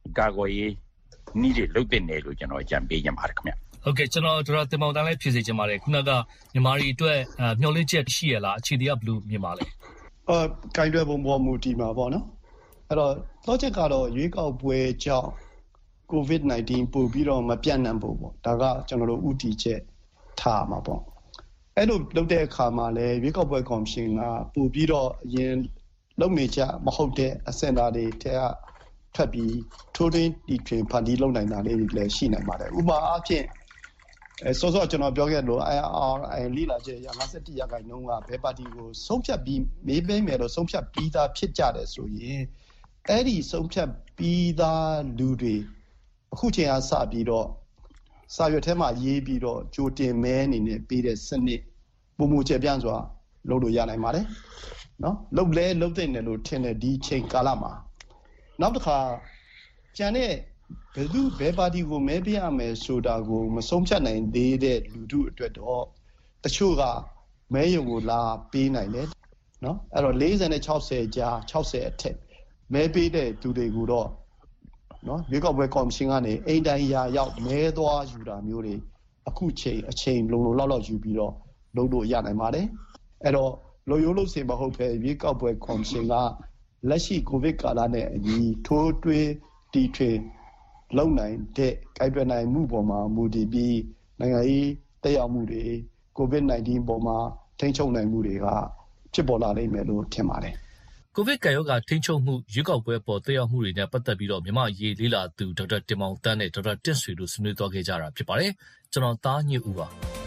ကာကွယ်ရေးနည်းတွေလုပ်တဲ့နယ်လို့ကျွန်တော်ကြံပေးကြပါတယ်ခင်ဗျဟုတ်ကဲ့ကျွန်တော်တို့တင်မောင်တန်းလေးဖြည့်စေချင်ပါတယ်ခုနကမြန်မာပြည်အတွက်မျှော်လင့်ချက်ရှိရလားအခြေတရားဘယ်လိုမြင်ပါလဲအာကိုင်တွယ်ပုံပေါ်မူတည်မှာပေါ့နော်အဲ့တော့တော့ချက်ကတော့ရွေးကောက်ပွဲကြောင့် COVID nineteen ပို့ပြီးတော့မပြန့်နှံ့ဖို့ပေါ့ဒါကကျွန်တော်တို့ဥတီချက်ထားမှာပေါ့အဲ့လိုလုပ်တဲ့အခါမှာလည်းရွေးကောက်ပွဲကော်မရှင်ကပို့ပြီးတော့အရင်လုပ်နေကြမဟုတ်တဲ့အစင်တာတွေတဲကထပ်ပြီးထိုးထွင်းတီထွင်ဖန်တီးလုပ်နိုင်တာလေးတွေလည်းရှိနိုင်ပါတယ်ဥပမာအားဖြင့်အဲစောစောကျွန်တော်ပြောခဲ့လို့ I R I လိလာချက်၅၁ရာခိုင်နှုန်းကဘယ်ပါတီကိုဆုံးဖြတ်ပြီးမေးပေးမယ်လို့ဆုံးဖြတ်ပြီးသားဖြစ်ကြတယ်ဆိုရင်အဲ့ဒီဆုံးဖြတ်ပြီးသားလူတွေအခုချိန်အားစပြီးတော့စာရွက်ထဲမှာရေးပြီးတော့ကြိုတင်မဲအနေနဲ့ပေးတဲ့စနစ်ပုံမူချက်ပြန့်စွာလုပ်လို့ရနိုင်ပါတယ်နော်လုပ်လဲလုပ်တဲ့နယ်လို့ထင်တယ်ဒီချိန်ကာလမှာနောက်တစ်ခါကျန်တဲ့ဘယ်သူဘယ်ပါတီကိုမဲပေးရမယ်ဆိုတာကိုမဆုံးဖြတ်နိုင်သေးတဲ့လူတို့အတွက်တော့တချို့ကမဲရုံကိုလာပေးနိုင်တယ်နော်အဲ့တော့၄၀နဲ့၆၀ကြား၆၀အထက်မဲပေးတဲ့သူတွေကိုတော့နော်ရွေးကောက်ပွဲကော်မရှင်ကနေအိမ်တိုင်းရာရောက်မဲသွားယူတာမျိုးတွေအခုချိန်အချိန်လုံလုံလောက်လောက်ယူပြီးတော့လုပ်လို့ရနိုင်ပါတယ်အဲ့တော့လိုရိုးလို့စင်မဟုတ်ပဲရွေးကောက်ပွဲကော်မရှင်ကလက်ရှိကိုဗစ်ကာလနဲ့အညီထိုးထွေးတီထွင်လုံနိုင်တဲ့ကိုက်တွယ်နိုင်မှုပေါ်မှာမူတည်ပြီးနိုင်ငံရေးတက်ရောက်မှုတွေ COVID nineteen ပေါ်မှာထိန်းချုပ်နိုင်မှုတွေကဖြစ်ပေါ်လာနိုင်မယ်လို့ထင်ပါတယ်ကိုဗစ်ကပ်ရောဂါထိန်းချုပ်မှုရွေးကောက်ပွဲပေါ်တက်ရောက်မှုတွေနဲ့ပတ်သက်ပြီးတော့မြန်မာရေးလေးလာသူဒေါက်တာတင်မောင်တန်းနဲ့ဒေါက်တာတင့်ဆွေတို့ဆွေးနွေးသွားခဲ့ကြတာဖြစ်ပါတယ်ကျွန်တော်သားညစ်ဦးပါ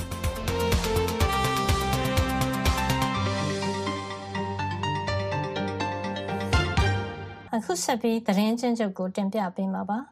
အခုဆက်ပြီးသတင်းချင်းချုပ်ကိုတင်ပြပေးမှာပါ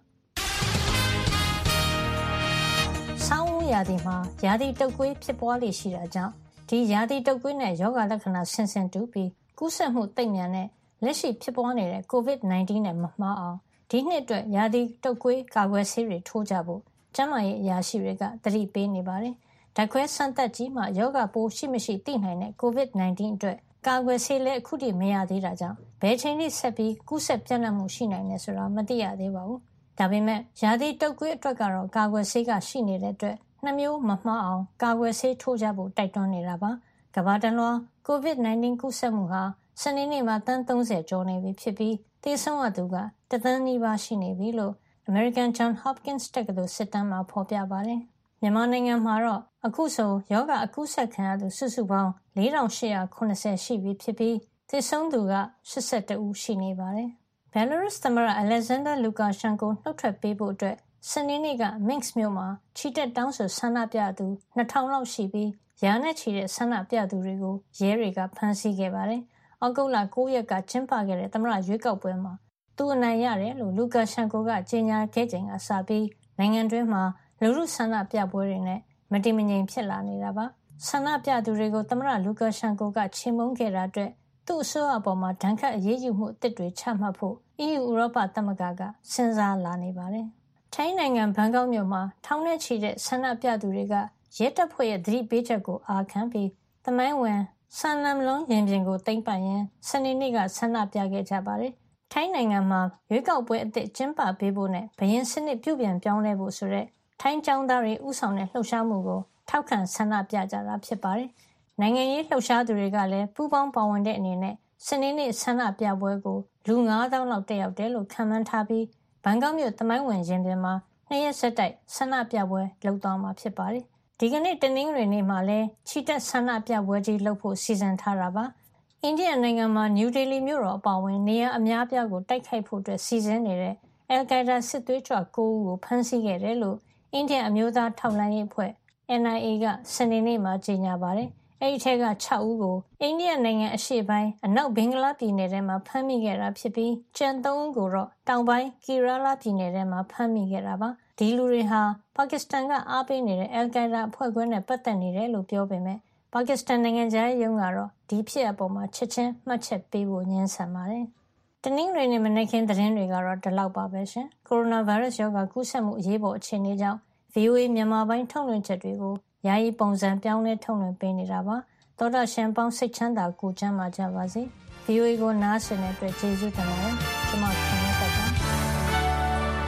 ဆောင်းဦးရာသီမှာရာသီတုပ်ကွေးဖြစ်ပွားလေရှိတာကြောင့်ဒီရာသီတုပ်ကွေးနဲ့ရောဂါလက္ခဏာဆင်ဆင်တူပြီးကူးစက်မှုသိပ်မြန်တဲ့လက်ရှိဖြစ်ပွားနေတဲ့ COVID nineteen နဲ့မမှားအောင်ဒီနှစ်အတွက်ရာသီတုပ်ကွေးကာကွယ်ဆေးတွေထိုးကြဖို့ကျန်းမာရေးအရာရှိတွေကသတိပေးနေပါတယ်။ဓာတ်ခွဲစမ်းသပ်ကြည့်မှရောဂါပိုးရှိမရှိသိနိုင်တဲ့ COVID nineteen အတွက်ကာကွယ်ဆေးလည်းအခုထိမရသေးတာကြောင့်ဘယ်ချိန်ထိဆက်ပြီးကူးစက်ပြန့်နှံ့မှုရှိနိုင်လဲဆိုတာမသိရသေးပါဘူး။ဒါပေမဲ့ရာသီတုပ်ကွေးအတွက်ကတော့ကာကွယ်ဆေးကရှိနေတဲ့အတွက်နှမျိုးမမှားအောင်ကာကွယ်ဆေးထိုးကြဖို့တိုက်တွန်းနေတာပါ။ကမ္ဘာတလွှား COVID nineteen ကူးစက်မှုဟာစနေနေ့မှာတန်းသုံးဆယ်ကျော်နေပြီဖြစ်ပြီးသေဆုံးရသူကတသန်းနီးပါးရှိနေပြီလို့ American Johns Hopkins တက္ကသိုလ်စစ်တမ်းမှာဖော်ပြပါတယ်။မြန်မာနိုင်ငံမှာတော့အခုဆိုယောဂအကူးစက်ခံရသူစုစုပေါင်း၄ထောင်၈ရာ၇၀ရှိပြီဖြစ်ပြီးသေဆုံးသူက၈၁ဦးရှိနေပါတယ်။ Belarus သမ္မတ Alexander Lukashenko နှုတ်ထွက်ပေးဖို့အတွက်စနေနေ့က Minsk မြို့မှာချီတက်တောင်းဆိုဆန္ဒပြသူ၂ထောင်လောက်ရှိပြီးရာနဲ့ချီတဲ့ဆန္ဒပြသူတွေကိုရဲတွေကဖမ်းဆီးခဲ့ပါတယ်။ဩဂုတ်လ၉ရက်ကကျင်းပခဲ့တဲ့သမ္မတရွေးကောက်ပွဲမှာသူအနိုင်ရတယ်လို့ Lukashenko ကကြေညာခဲ့ချိန်ကစပြီးနိုင်ငံတွင်းမှာလူထုဆန္ဒပြပွဲတွေနဲ့မတည်မငြိမ်ဖြစ်လာနေတာပါ။ဆန္ဒပြသူတွေကိုသမ္မတ Lukashenko ကချေမှုန်းခဲ့တာအတွက်သူ့အစိုးရအပေါ်မှာဒဏ်ခတ်အရေးယူမှုအသစ်တွေချမှတ်ဖို့ E U ဥရောပသမဂ္ဂကစဉ်းစားလာနေပါတယ်။ထိုင်းနိုင်ငံဘန်ကောက်မြို့မှာထောင်နဲ့ချီတဲ့ဆန္ဒပြသူတွေကရဲတပ်ဖွဲ့ရဲ့သတိပေးချက်ကိုအာခံပြီးသမိုင်းဝင်ဆန်နမ်လွန်ရင်ပြင်ကိုသိမ်းပိုက်ရန်စနေနေ့ကဆန္ဒပြခဲ့ကြပါတယ်။ထိုင်းနိုင်ငံမှာရွေးကောက်ပွဲအသစ်ကျင်းပပေးဖို့နဲ့ဘယင်စနစ်ပြုပြင်ပြောင်းလဲဖို့ဆိုတဲ့ထိုင်းကျောင်းသားတွေဥဆောင်တဲ့လှုပ်ရှားမှုကိုထောက်ခံဆန္ဒပြကြတာဖြစ်ပါတယ်။နိုင်ငံရေးလှုပ်ရှားသူတွေကလည်းပူးပေါင်းပါဝင်တဲ့အနေနဲ့စနေနေ့ဆန္ဒပြပွဲကိုလူ၅သောင်းလောက်တက်ရောက်တယ်လို့ခန့်မှန်းထားပြီးဘန်ကောက်မြို့သမိုင်းဝင်ရင်ပြင်မှာနှစ်ရက်ဆက်တိုက်ဆန္ဒပြပွဲလုပ်သွားမှာဖြစ်ပါတယ်။ဒီကနေ့တနင်္ဂနွေနေ့မှာလည်းချီတက်ဆန္ဒပြပွဲကြီးလုပ်ဖို့စီစဉ်ထားတာပါ။အိန္ဒိယနိုင်ငံမှာနယူးဒေလီမြို့တော်အပါအဝင်နေရာအများပြားကိုတိုက်ခိုက်ဖို့အတွက်စီစဉ်နေတဲ့အယ်ကိုင်ဒါစစ်သွေးကြွ၉ဦးကိုဖမ်းဆီးခဲ့တယ်လို့အိန္ဒိယအမျိုးသားထောက်လှမ်းရေးအဖွဲ့ N I A ကစနေနေ့မှာကြေညာပါတယ်။အဲဒီထဲက၆ဦးကိုအိန္ဒိယနိုင်ငံအရှေ့ပိုင်းအနောက်ဘင်္ဂလားပြည်နယ်ထဲမှာဖမ်းမိခဲ့တာဖြစ်ပြီးကျန်၃ဦးကိုတော့တောင်ပိုင်းကီရာလာပြည်နယ်ထဲမှာဖမ်းမိခဲ့တာပါ။ဒီလူတွေဟာပါကစ္စတန်ကအားပေးနေတဲ့အယ်ကိုင်ဒါအဖွဲ့ခွဲနဲ့ပတ်သက်နေတယ်လို့ပြောပေမဲ့ပါကစ္စတန်နိုင်ငံခြားရေးရုံးကတော့ဒီဖြစ်အပေါ်မှာချက်ချင်းမှတ်ချက်ပေးဖို့ညှင်းဆန်ပါတယ်။တနင်္ဂနွေနေ့မနက်ခင်းသတင်းတွေကတော့ဒီလောက်ပါပဲရှင်။ကိုရိုနာဗိုင်းရပ်စ်ရောဂါကူးစက်မှုအရေးပေါ်အခြေအနေကြောင့် V O A မြန်မာပိုင်းထုတ်လွှင့်ချက်တွေကိုယာယီပုံစံပြောင်းလဲထုတ်လွှင့်ပေးနေတာပါ။သောတာရှင်ပေါင်းစိတ်ချမ်းသာကိုကျမ်းမာကြပါစေ။ V O A ကိုနားဆင်တဲ့အတွက်ကျေးဇူးတင်ပါတယ်။ကျွန်မခင်ဗျားတက်ပါ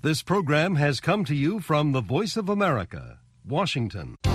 This program has come to you from the Voice of America, Washington.